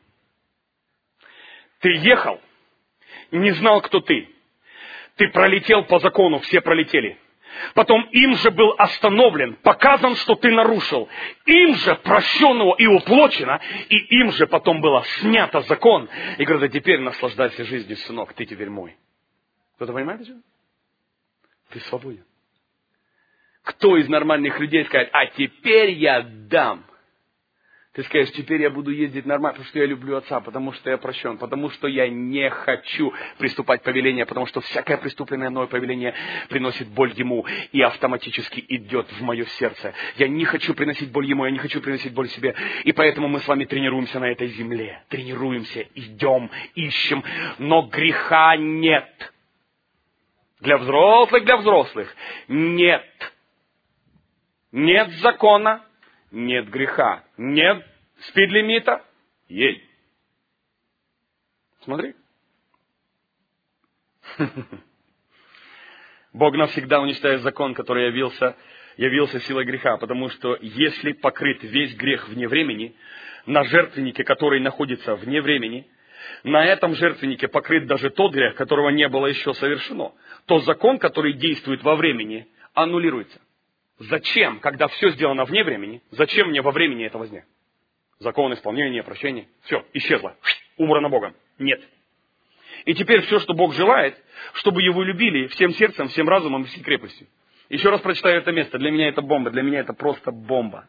Ты ехал, не знал, кто ты. Ты пролетел по закону, все пролетели. Потом им же был остановлен, показан, что ты нарушил. Им же прощенного и уплочено, и им же потом было снято закон. И говорят, а теперь наслаждайся жизнью, сынок, ты теперь мой. Кто-то понимает это? Ты свободен. Кто из нормальных людей скажет, а теперь я дам? Ты скажешь, теперь я буду ездить нормально, потому что я люблю отца, потому что я прощен, потому что я не хочу приступать к повелению, потому что всякое преступленное мною повеление приносит боль ему и автоматически идет в мое сердце. Я не хочу приносить боль ему, я не хочу приносить боль себе. И поэтому мы с вами тренируемся на этой земле. Тренируемся, идем, ищем, но греха нет. Для взрослых, для взрослых нет. Нет закона, нет греха. Нет спид-лимита, едь. Смотри. Бог навсегда уничтожает закон, который явился, явился силой греха. Потому что если покрыт весь грех вне времени, на жертвеннике, который находится вне времени, на этом жертвеннике покрыт даже тот грех, которого не было еще совершено, то закон, который действует во времени, аннулируется. Зачем, когда все сделано вне времени, зачем мне во времени это возня? Закон, исполнение, прощение, все, исчезло, убрано Богом. Нет. И теперь все, что Бог желает, чтобы его любили всем сердцем, всем разумом и всей крепостью. Еще раз прочитаю это место. Для меня это бомба, для меня это просто бомба.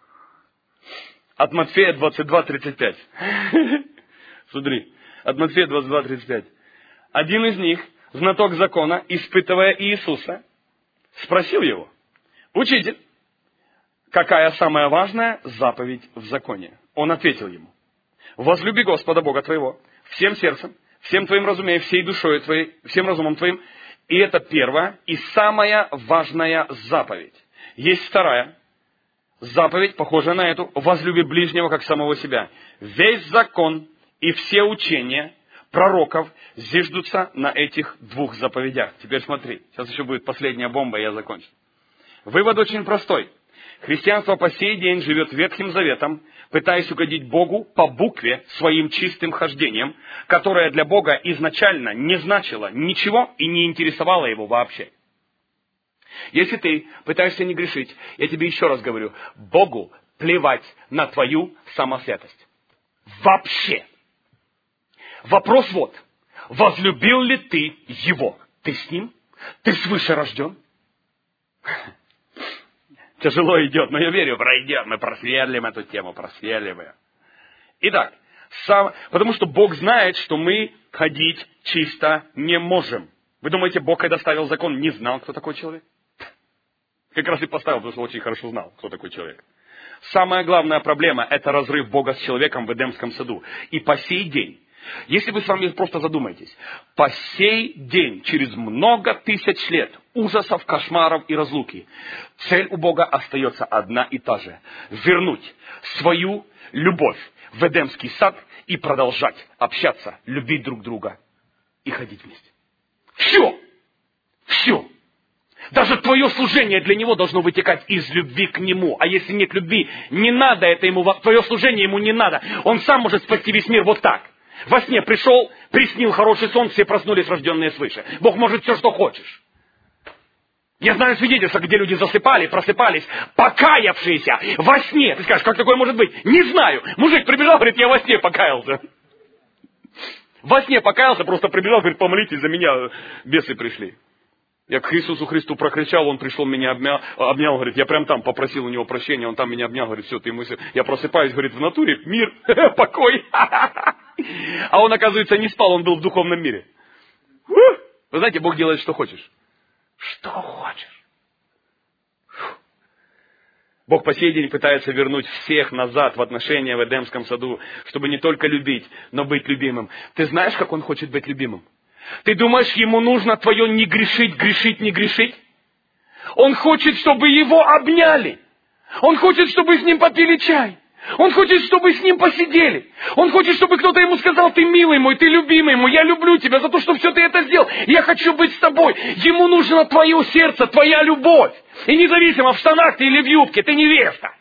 От Матфея двадцать два тридцать пять. Смотри, от Матфея двадцать два тридцать пять. Один из них, знаток закона, испытывая Иисуса, спросил его: «Учитель, какая самая важная заповедь в законе?» Он ответил ему: «Возлюби Господа Бога твоего всем сердцем, всем твоим разумеем, всей душой твоей, всем разумом твоим». И это первая и самая важная заповедь. Есть вторая заповедь, похожая на эту: «Возлюби ближнего, как самого себя». Весь закон и все учения пророков зиждутся на этих двух заповедях. Теперь смотри, сейчас еще будет последняя бомба, и я закончу. Вывод очень простой. Христианство по сей день живет Ветхим Заветом, пытаясь угодить Богу по букве своим чистым хождением, которое для Бога изначально не значило ничего и не интересовало его вообще. Если ты пытаешься не грешить, я тебе еще раз говорю, Богу плевать на твою самосвятость. Вообще. Вопрос вот. Возлюбил ли ты его? Ты с ним? Ты свыше рожден? Тяжело идет, но я верю, пройдет. Мы просверлим эту тему, просверлим ее. Итак, сам, потому что Бог знает, что мы ходить чисто не можем. Вы думаете, Бог, когда ставил закон, не знал, кто такой человек? Как раз и поставил, потому что очень хорошо знал, кто такой человек. Самая главная проблема – это разрыв Бога с человеком в Эдемском саду. И по сей день, если вы с вами просто задумаетесь, по сей день, через много тысяч лет ужасов, кошмаров и разлуки, цель у Бога остается одна и та же. Вернуть свою любовь в Эдемский сад и продолжать общаться, любить друг друга и ходить вместе. Все! Все! Даже твое служение для Него должно вытекать из любви к Нему. А если нет любви, не надо это Ему, твое служение Ему не надо. Он сам может спасти весь мир вот так. Во сне пришел, приснил хороший сон, все проснулись, рожденные свыше. Бог может все, что хочешь. Я знаю свидетельства, где люди засыпали, просыпались, покаявшиеся во сне. Ты скажешь, как такое может быть? Не знаю. Мужик прибежал, говорит, я во сне покаялся. Во сне покаялся, просто прибежал, говорит, помолитесь за меня, бесы пришли. Я к Иисусу Христу прокричал, он пришел, меня обнял, обнял, говорит, я прям там попросил у него прощения, он там меня обнял, говорит, все, ты мысли. Я просыпаюсь, говорит, в натуре, мир, покой. А он, оказывается, не спал, он был в духовном мире. Вы знаете, Бог делает, что хочешь. Что хочешь. Бог по сей день пытается вернуть всех назад в отношения в Эдемском саду, чтобы не только любить, но быть любимым. Ты знаешь, как Он хочет быть любимым? Ты думаешь, Ему нужно твое не грешить, грешить, не грешить? Он хочет, чтобы Его обняли. Он хочет, чтобы с Ним попили чай. Он хочет, чтобы с Ним посидели. Он хочет, чтобы кто-то Ему сказал, ты милый мой, ты любимый мой, я люблю тебя за то, что все ты это сделал. Я хочу быть с тобой. Ему нужно твое сердце, твоя любовь. И независимо, в штанах ты или в юбке, ты невеста.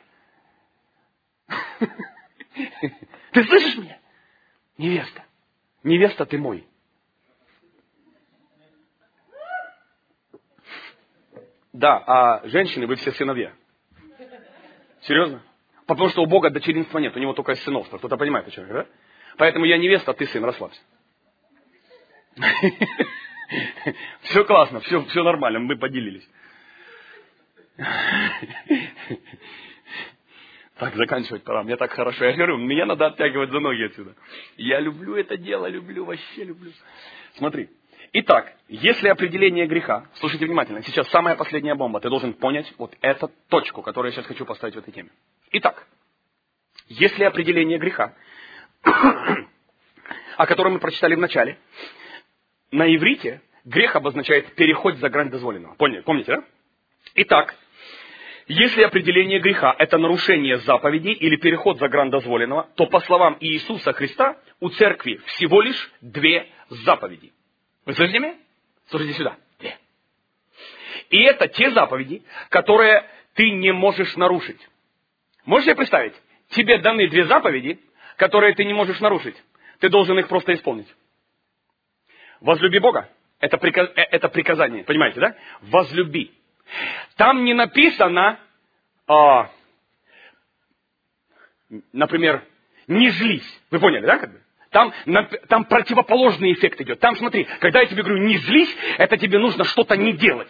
Ты слышишь меня? Невеста. Невеста ты мой. Да, а женщины вы все сыновья. Серьезно? Потому что у Бога дочеринства нет, у Него только сыновство. Кто-то понимает, о чем я, да? Поэтому я невеста, а ты сын, расслабься. Все классно, все, все нормально, мы поделились. Так, заканчивать пора, мне так хорошо. Я говорю, меня надо оттягивать за ноги отсюда. Я люблю это дело, люблю, вообще люблю. Смотри. Итак, если определение греха, слушайте внимательно, сейчас самая последняя бомба, ты должен понять вот эту точку, которую я сейчас хочу поставить в этой теме. Итак, если определение греха, о котором мы прочитали в начале, на иврите грех обозначает переход за грань дозволенного. Поняли? Помните, да? Итак, если определение греха – это нарушение заповедей или переход за грань дозволенного, то по словам Иисуса Христа у церкви всего лишь две заповеди. Вы слышите меня? Слушайте сюда. Две. И это те заповеди, которые ты не можешь нарушить. Можешь себе представить? Тебе даны две заповеди, которые ты не можешь нарушить. Ты должен их просто исполнить. Возлюби Бога. Это, приказ... это приказание. Понимаете, да? Возлюби. Там не написано, а, например, не злись. Вы поняли, да? Как бы? Там, там противоположный эффект идет. Там, смотри, когда я тебе говорю, не злись, это тебе нужно что-то не делать.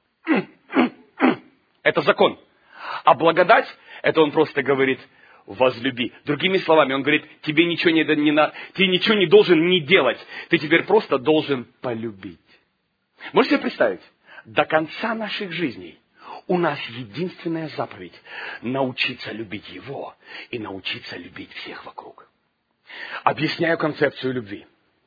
Это закон. А благодать, это он просто говорит, возлюби. Другими словами, он говорит, тебе ничего не, не, ты ничего не должен не делать. Ты теперь просто должен полюбить. Можете себе представить? До конца наших жизней у нас единственная заповедь – научиться любить Его и научиться любить всех вокруг. Объясняю концепцию любви.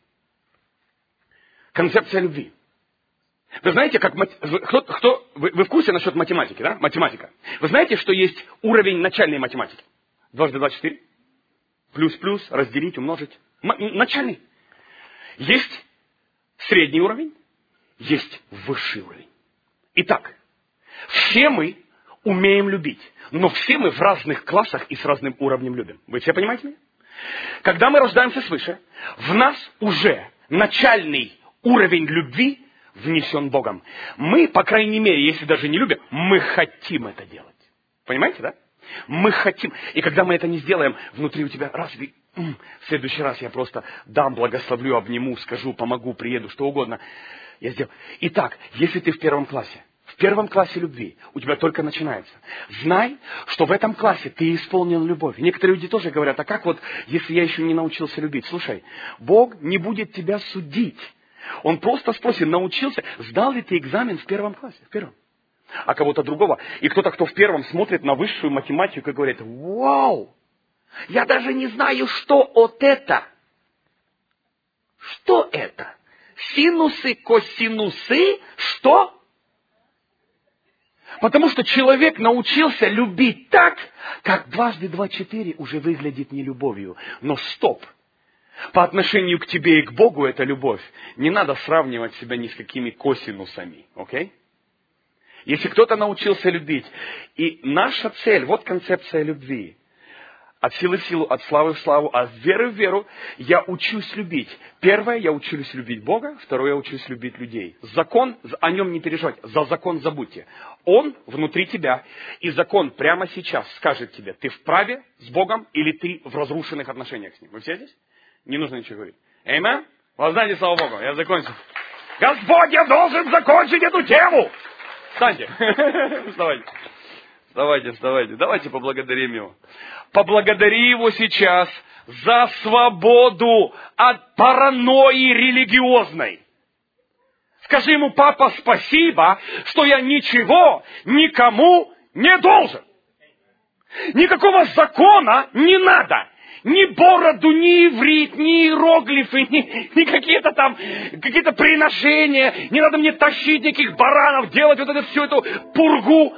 Концепция любви. Вы знаете, как кто, кто, вы, вы в курсе насчет математики, да? Математика. Вы знаете, что есть уровень начальной математики? Дважды два четыре. Плюс-плюс, разделить, умножить. М- начальный. Есть средний уровень, есть высший уровень. Итак, все мы умеем любить, но все мы в разных классах и с разным уровнем любим. Вы все понимаете меня? Когда мы рождаемся свыше, в нас уже начальный уровень любви внесен Богом. Мы, по крайней мере, если даже не любим, мы хотим это делать. Понимаете, да? Мы хотим. И когда мы это не сделаем, внутри у тебя раз, и, м, в следующий раз я просто дам, благословлю, обниму, скажу, помогу, приеду, что угодно. Я сделаю. Итак, если ты в первом классе, в первом классе любви у тебя только начинается. Знай, что в этом классе ты исполнил любовь. Некоторые люди тоже говорят, а как вот, если я еще не научился любить? Слушай, Бог не будет тебя судить. Он просто спросит, научился, сдал ли ты экзамен в первом классе? В первом. А кого-то другого. И кто-то, кто в первом смотрит на высшую математику и говорит, вау, я даже не знаю, что вот это. Что это? Синусы, косинусы, что? Потому что человек научился любить так, как дважды два четыре уже выглядит не любовью. Но стоп! По отношению к тебе и к Богу это любовь. Не надо сравнивать себя ни с какими косинусами. Окей? Если кто-то научился любить. И наша цель, вот концепция любви. От силы в силу, от славы в славу, от веры в веру я учусь любить. Первое, я учусь любить Бога. Второе, я учусь любить людей. Закон, о нем не переживать. За закон забудьте. Он внутри тебя. И закон прямо сейчас скажет тебе, ты вправе с Богом или ты в разрушенных отношениях с Ним. Вы все здесь? Не нужно ничего говорить. Аминь. Воздайте слава Богу. Я закончил. Господь, я должен закончить эту тему. Встаньте. Вставайте. Вставайте, вставайте. Давайте поблагодарим Его. Поблагодари Его сейчас за свободу от паранойи религиозной. Скажи Ему: папа, спасибо, что я ничего никому не должен. Никакого закона не надо. Ни бороду, ни иврит, ни иероглифы, ни, ни какие-то там, какие-то приношения. Не надо мне тащить никаких баранов, делать вот эту всю эту пургу.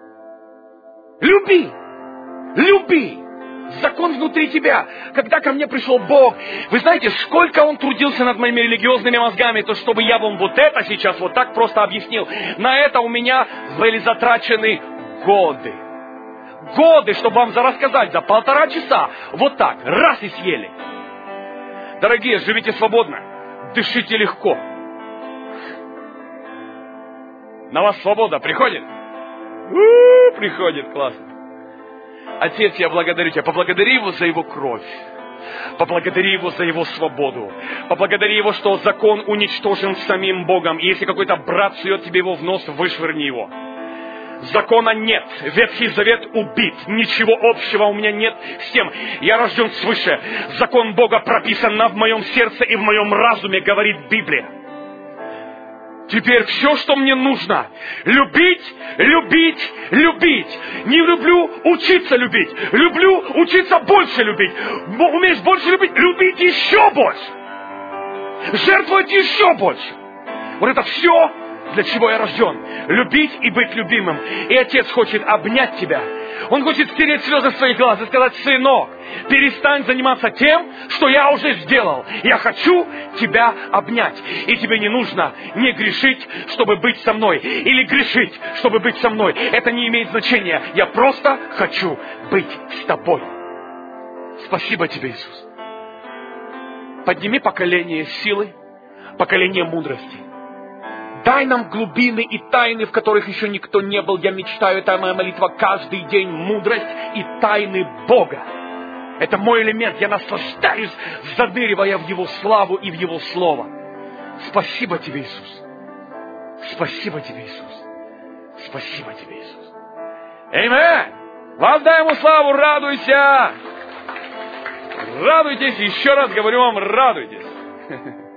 Люби, люби. Закон внутри тебя. Когда ко мне пришел Бог, вы знаете, сколько Он трудился над моими религиозными мозгами, то чтобы я вам вот это сейчас вот так просто объяснил. На это у меня были затрачены годы. Годы, чтобы вам рассказать за полтора часа. Вот так, раз и съели. Дорогие, живите свободно. Дышите легко. На вас свобода приходит? У-у-у, приходит, классно. Отец, я благодарю Тебя. Поблагодари Его за Его кровь. Поблагодари Его за Его свободу. Поблагодари Его, что закон уничтожен самим Богом. И если какой-то брат сует тебе его в нос, вышвырни его. Закона нет. Ветхий Завет убит. Ничего общего у меня нет с тем. Я рожден свыше. Закон Бога прописан в моем сердце и в моем разуме, говорит Библия. Теперь все, что мне нужно, любить, любить, любить. Не люблю учиться любить. Люблю учиться больше любить. Умеешь больше любить, любить еще больше. Жертвовать еще больше. Вот это все, для чего я рожден. Любить и быть любимым. И Отец хочет обнять тебя. Он хочет стереть слезы с твоих глаз и сказать: сынок, перестань заниматься тем, что я уже сделал. Я хочу тебя обнять. И тебе не нужно не грешить, чтобы быть со мной. Или грешить, чтобы быть со мной. Это не имеет значения. Я просто хочу быть с тобой. Спасибо тебе, Иисус. Подними поколение силы, поколение мудрости. Дай нам глубины и тайны, в которых еще никто не был. Я мечтаю, это моя молитва каждый день. Мудрость и тайны Бога. Это мой элемент. Я наслаждаюсь, заныривая в Его славу и в Его Слово. Спасибо Тебе, Иисус. Спасибо Тебе, Иисус. Спасибо Тебе, Иисус. Аминь. Воздай Ему славу, радуйся. Радуйтесь, еще раз говорю вам, радуйтесь.